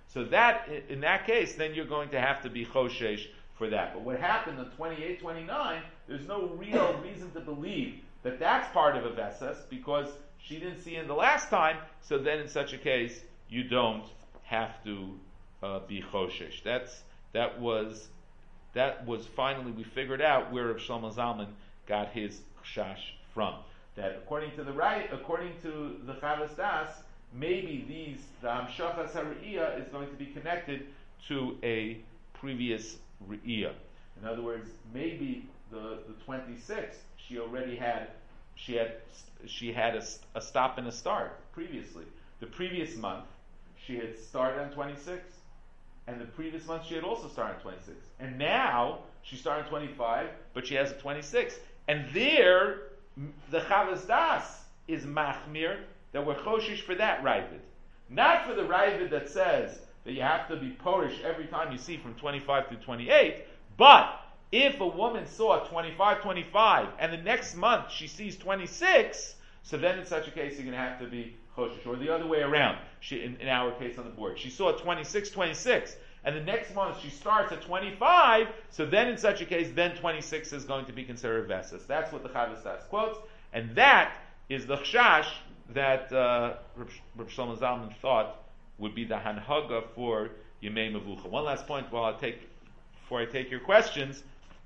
So that, in that case, then you're going to have to be choshesh for that. But what happened on twenty-eight, twenty-nine, there's no real reason to believe that that's part of a vesas because she didn't see it the last time. So then, in such a case, you don't have to uh, be choshesh. That's that was that was finally we figured out where Rav Shlomo Zalman got his chash from. That according to the right, according to the Chavas Das, maybe these the Hamshachas HaRe'iyah is going to be connected to a previous Re'iyah. In other words, maybe the the twenty-sixth she already had she had she had a, a stop and a start previously. The previous month she had started on twenty-six, and the previous month she had also started on twenty-six, and now she started on twenty-five, but she has a twenty-six, and there the Chavas Das is machmir that we're choshish for that Ravid, not for the Ravid that says that you have to be porish every time you see from twenty-five to twenty-eight. But if a woman saw twenty-five, twenty-five, and the next month she sees twenty-six, so then in such a case you're going to have to be choshish, or the other way around. She, in, in our case on the board, she saw twenty-six, twenty-six, and the next month she starts at twenty-five. So then in such a case, then twenty-six is going to be considered vesas. That's what the Chavas Das quotes, and that is the chash that uh, Rav Shlomo Zalman thought would be the hanhaga for Yemei Mevucha. One last point while I take, before I take your questions,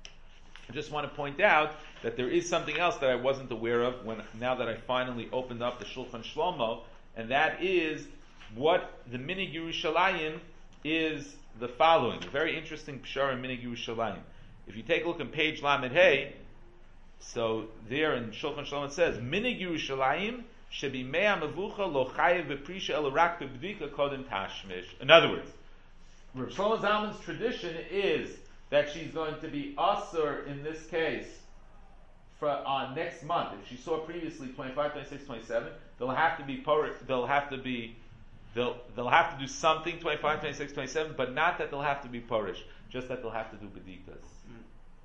I just want to point out that there is something else that I wasn't aware of when now that I finally opened up the Shulchan Shlomo, and that is what the Minig Yerushalayim is the following. A very interesting pshara in Minig Yerushalayim. If you take a look on page Lamed Hey, so there in Shulchan Shlomo it says Minig Yerushalayim shebi mea mevucha lo chayev v'prisha el rak b'bdika kodem tashmish. In other words, Rav Shlomo Zalman's tradition is that she's going to be asur in this case for uh, next month. If she saw previously twenty-five, twenty-six, twenty-seven, they'll have to be por- they'll have to be they'll they'll have to do something twenty-five, twenty-six, twenty-seven, but not that they'll have to be porish, just that they'll have to do bedikas. Mm.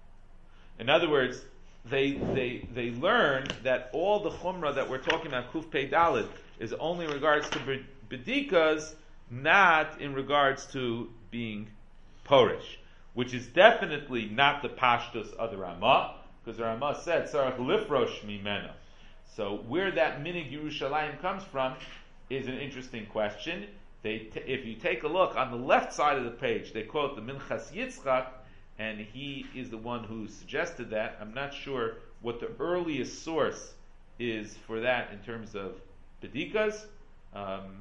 In other words, they they they learn that all the chumrah that we're talking about kuf pei dalid is only in regards to bedikas, not in regards to being porish, which is definitely not the pashtus of the Ramah, because the Ramah said sarach lifrosh mimena. So where that minig Yerushalayim comes from is an interesting question. They, t- if you take a look on the left side of the page, they quote the Minchas Yitzchak, and he is the one who suggested that. I'm not sure what the earliest source is for that in terms of bedikas, um,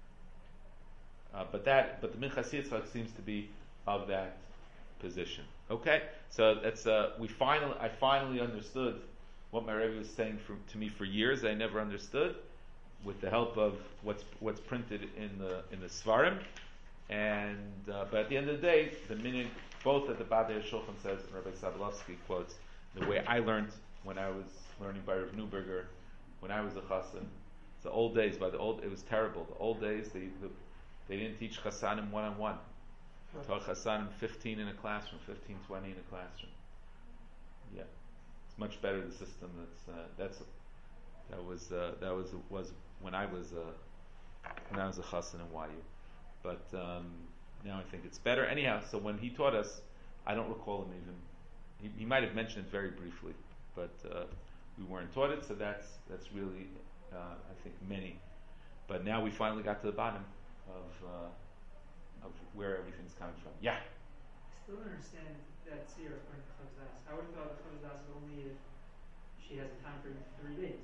uh, but that, but the Minchas Yitzchak seems to be of that position. Okay, so that's uh, we finally, I finally understood what my Rebbe was saying for, to me for years. I never understood, with the help of what's what's printed in the in the Svarim, and uh, but at the end of the day, the minig both at the Badei Shulchan says, and Rabbi Sabalovsky quotes the way I learned when I was learning by Rav Neuberger when I was a chassan. It's the old days. By the old, it was terrible. The old days, they the, they didn't teach chassanim one on one. Taught chassanim fifteen in a classroom, fifteen, twenty in a classroom. Yeah, it's much better the system. That's uh, that's that was uh, that was was when I was uh, when I was a chassan in Y U, but um, now I think it's better. Anyhow, so when he taught us, I don't recall him even. He, he might have mentioned it very briefly, but uh, we weren't taught it. So that's that's really uh, I think many. But now we finally got to the bottom of. Uh, of where everything's coming from. Yeah? I still don't understand that seer according to Chavzas. I would have thought the Chavzas is only if she has a time frame of three days.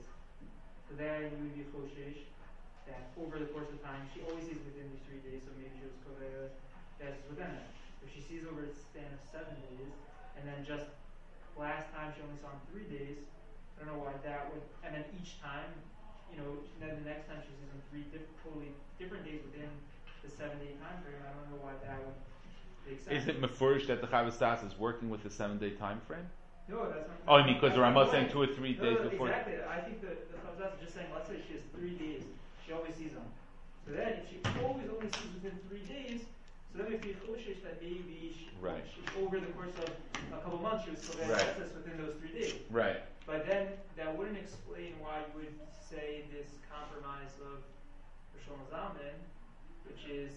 So then you would be choshesh that over the course of time, she always sees within these three days, so maybe she was koveya, that's within that. If she sees over a span of seven days, and then just last time she only saw him three days, I don't know why that would, and then each time, you know, then the next time she sees him three diff- totally different days within the seven-day time frame. I don't know why that would make sense. Is it mefurish that the Chavas Das is working with the seven-day time frame? No, that's not. Oh, I mean, because the Ramah saying two or three no, days no, before. Exactly. I think the the Chavas Das is just saying, let's say she has three days, she always sees them. So then, if she always only sees within three days, so then if you choshesh that maybe she, right. she, over the course of a couple months she was still right. access within those three days. Right. But then that wouldn't explain why you would say this compromise of Rosh Zalman, which is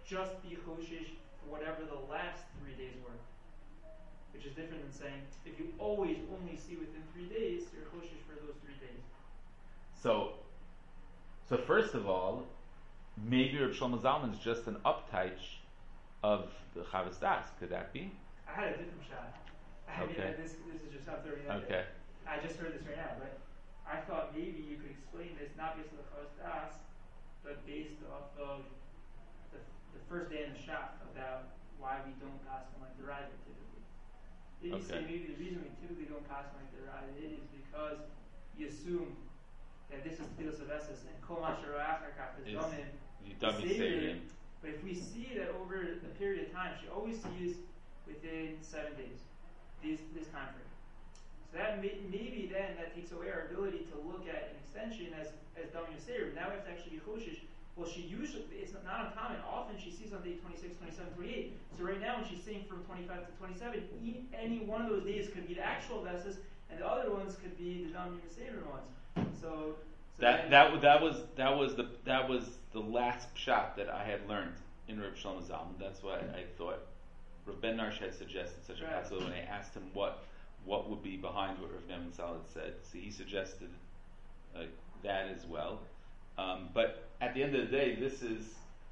just be choshesh for whatever the last three days were. Which is different than saying, if you always only see within three days, you're choshesh for those three days. So, so first of all, maybe Reb Shlomo Zalman is just an uptight of the Chavos Das. Could that be? I had a different shot. I Okay. mean, this, this is just, I'm throwing that Okay. in. I just heard this right now, but I thought maybe you could explain this not based on the Chavos Das, but based off of the, the first day in the shop about why we don't pass on like the ride typically. Did you say Okay. maybe the reason we typically don't pass on like the ride is because you assume that this is Tilas of Esses and Kol Masher Achakach is Is- Domim. You dummy Sadian. But if we see that over a period of time, she always sees within seven days, this this time frame. So that may, maybe then that takes away our ability to look at an extension as as Dam Yosef. Now we have to actually be choshish. Well, she usually it's not uncommon. Often she sees on day twenty-six, twenty-seven, twenty-eight. So right now when she's seeing from twenty-five to twenty-seven, e- any one of those days could be the actual Vesas, and the other ones could be the Dam Yosef ones. So. So That that that was that was the that was the last shot that I had learned in Reb Shlomo Zalman. That's why I thought Reb Ben Narsh had suggested such a Right. passage when I asked him what what would be behind what Reb Neman Sal had said. So he suggested uh, that as well. Um, but at the end of the day, this is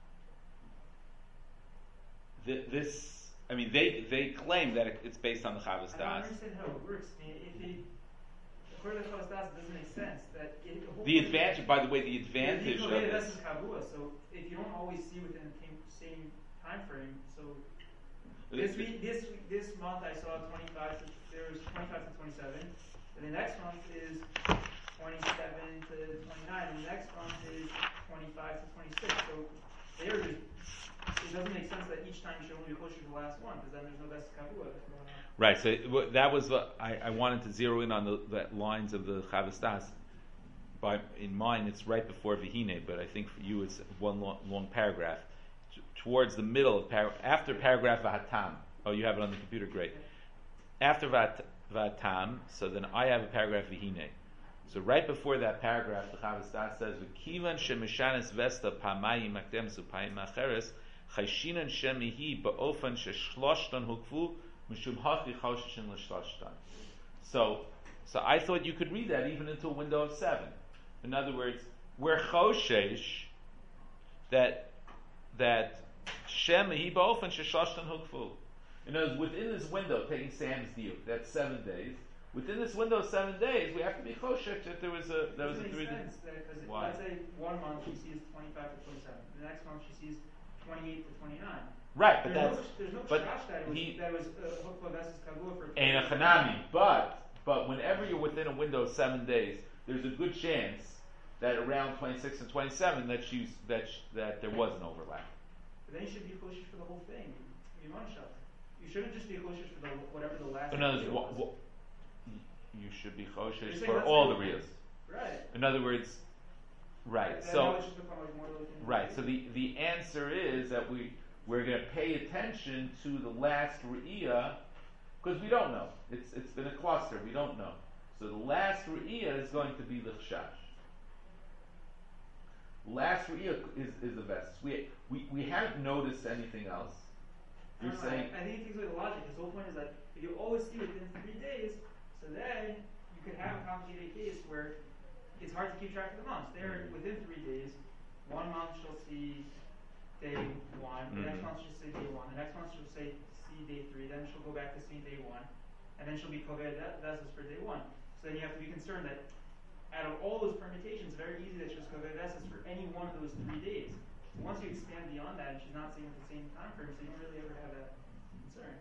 th- this. I mean, they they claim that it, it's based on the Chavos I don't Das. understand how it works. I mean, if it, according to Chavos Das, it doesn't make sense that it, The advantage, by the way, the advantage of this this. is Kabua, so if you don't always see within the same, same time frame, so this week, this week, this month I saw twenty-five. To, there was twenty-five to twenty-seven, and the next month is twenty-seven to twenty-nine, and the next month is twenty-five to twenty-six. So there, just it doesn't make sense that each time you should only be closer to the last one, because then there's no best Kabua going on. Right, so it, w- that was what I, I wanted to zero in on the, the lines of the Chavos Das. By in mine, it's right before Vihine, but I think for you it's one long, long paragraph. T- towards the middle of par- after paragraph Vahatam. Oh, you have it on the computer, great. After Vat- Vahatam, so then I have a paragraph Vihine. So right before that paragraph, the Chavos Das says, "V'kivan shemishanes vesta pamayim makdem supayim acheres chayshinan shemihi ba'ofan sheshloshtan hukvu mishum hachi choshishin l'shloshtan." So, so I thought you could read that even into a window of seven. In other words, we're choshesh that that shemihi ba'ofan sheshloshtan hukvu. In other words, within this window, taking Sam's diuk, that's seven days. Within this window of seven days, we have to be choshesh that there was a there was a three. Sense, because Why? let's say one month she sees twenty-five to twenty-seven. The next month she sees twenty-eight to twenty-nine. Right, but there's that's no, there's no but shash that was he- that was uh, hukva versus kabua for. Ein a chanami, but but whenever you're within a window of seven days, there's a good chance that around twenty-six and twenty-seven that she's that sh- that there was an overlap. But then you should be choshesh for the whole thing. You want shot. You shouldn't just be choshesh for the whatever the last. In other words, deal wha- was. wha- you should be You're choshesh saying for that's all the the- riyas. Right. In other words, right. And So now it's just become like more like in- right. So the, the answer is that we we're going to pay attention to the last riyah because we don't know. It's it's been a cluster. We don't know. So the last riyah is going to be the chash. Last riyah is is the best. We we we haven't noticed anything else. I You're don't know, saying I, I think it takes away the logic. His whole point is that if you always see within three days, so then you could have a complicated case where it's hard to keep track of the months. There, within three days, one month she'll see day one, the next Mhm. month she'll say day one, the next month she'll say see day three, then she'll go back to seeing day one, and then she'll be covered. That that's just for day one. So then you have to be concerned that out of all those permutations, it's very easy that she's covered vessels for any one of those three days. So once you expand beyond that, and she's not seeing with the same time frame, so you don't really ever have that concern.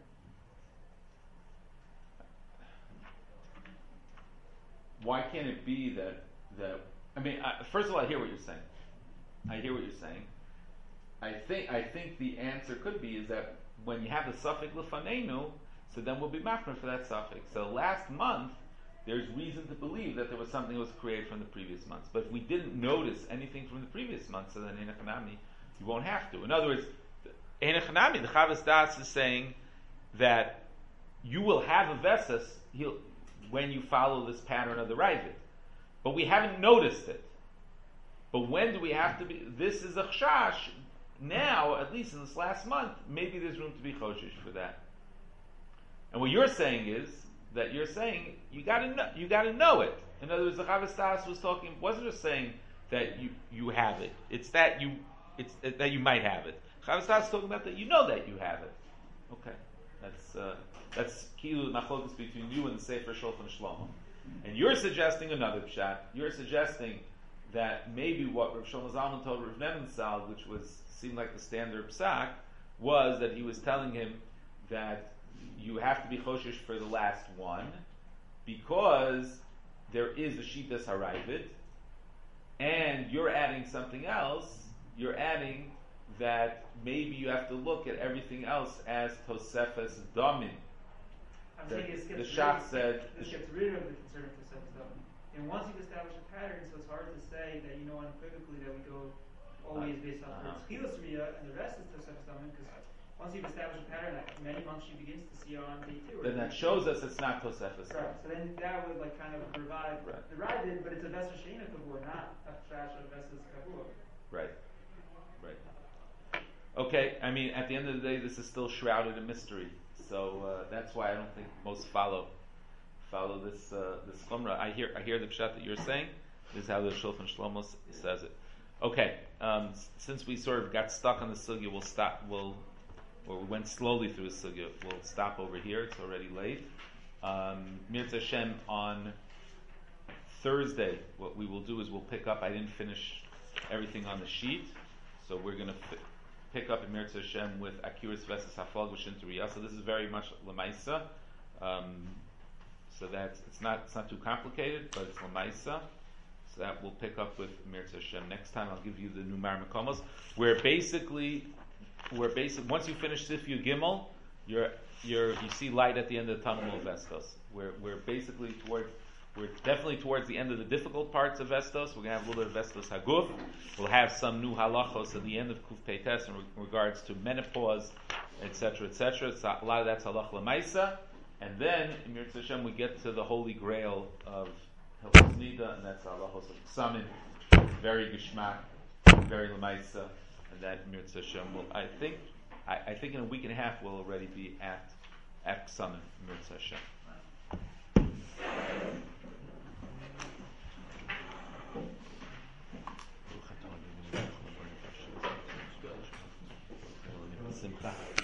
why can't it be that that I mean I, first of all I hear what you're saying. I hear what you're saying. I think I think the answer could be is that when you have the suffix lefanenu, so then we'll be mafner for that suffix. So last month, there's reason to believe that there was something that was created from the previous months. But if we didn't notice anything from the previous month, so then Enochanami, you won't have to. In other words, Enochanami, the Chavos Das is saying that you will have a Vesas he'll, when you follow this pattern of the Ravid. But we haven't noticed it. But when do we have to be? This is a chash. now, at least in this last month, maybe there's room to be choshesh for that. And what you're saying is that you're saying you got to know, you got to know it. In other words, the Chavas Das was talking, wasn't just saying that you, you have it. It's that you it's that you might have it. Chavas Das is talking about that you know that you have it. Okay, that's uh, that's kilu machlokas between you and the Sefer Shulchan Shlomo. And you're suggesting another pshat. You're suggesting that maybe what Rav Shlomo Zalman told Rav Nebenzahl, which was seemed like the standard psak, was that he was telling him that you have to be choshesh for the last one because there is a shitas harayvit, and you're adding something else. You're adding that maybe you have to look at everything else as tosefes damin. I'm The- saying this the gets Shach rid, said- this gets rid of the concern for sex stuff. And once you've established a pattern, so it's hard to say that you know unequivocally that we go always based off Uh-huh. uh chilas riyah and the rest is tosefes damin, because once you've established a pattern, that many months she begins to see on day two. or Then that day shows three. us it's not tosefes. Right. So then that would like kind of revive Right. the ride, but it's a vesel sheina kavur, not a trash of vesel kavur. Right. Right. Okay, I mean, at the end of the day, this is still shrouded in mystery. So uh, that's why I don't think most follow follow this uh, this chumrah. I hear I hear the pshat that you're saying. This is how the Shulchan Shlomo s- says it. Okay, um, s- since we sort of got stuck on the sugya, we'll stop. We'll or we went slowly through the sugya. We'll stop over here. It's already late. Um, Mirza Hashem on Thursday. What we will do is we'll pick up. I didn't finish everything on the sheet, so we're going to fi- pick up in Mirza Hashem with Akiris Vesas Hafal Gushin Turiyah. So this is very much Lamaisa. Um, so that's it's not it's not too complicated, but it's Lamaisa. So that we'll pick up with Mirza Hashem. Next time I'll give you the Numar Mekomos, where basically where basic once you finish Sifyu Gimel, you're you're you see light at the end of the tunnel of Vestos. We're we're basically toward We're definitely towards the end of the difficult parts of Vestos. We're going to have a little bit of Vestos Haguf. We'll have some new halachos at the end of Kuf Peites in re- regards to menopause, et cetera, et cetera. So a lot of that's halach lemaisa. And then, in Mirza Hashem, we get to the holy grail of Hilchos Nida, and that's halachos of Ksamin. Very geshmak, very lemaisa. And that Mirza Hashem will, I think, I, I think in a week and a half we'll already be at, at Ksamin, Mirza Hashem. Simcha.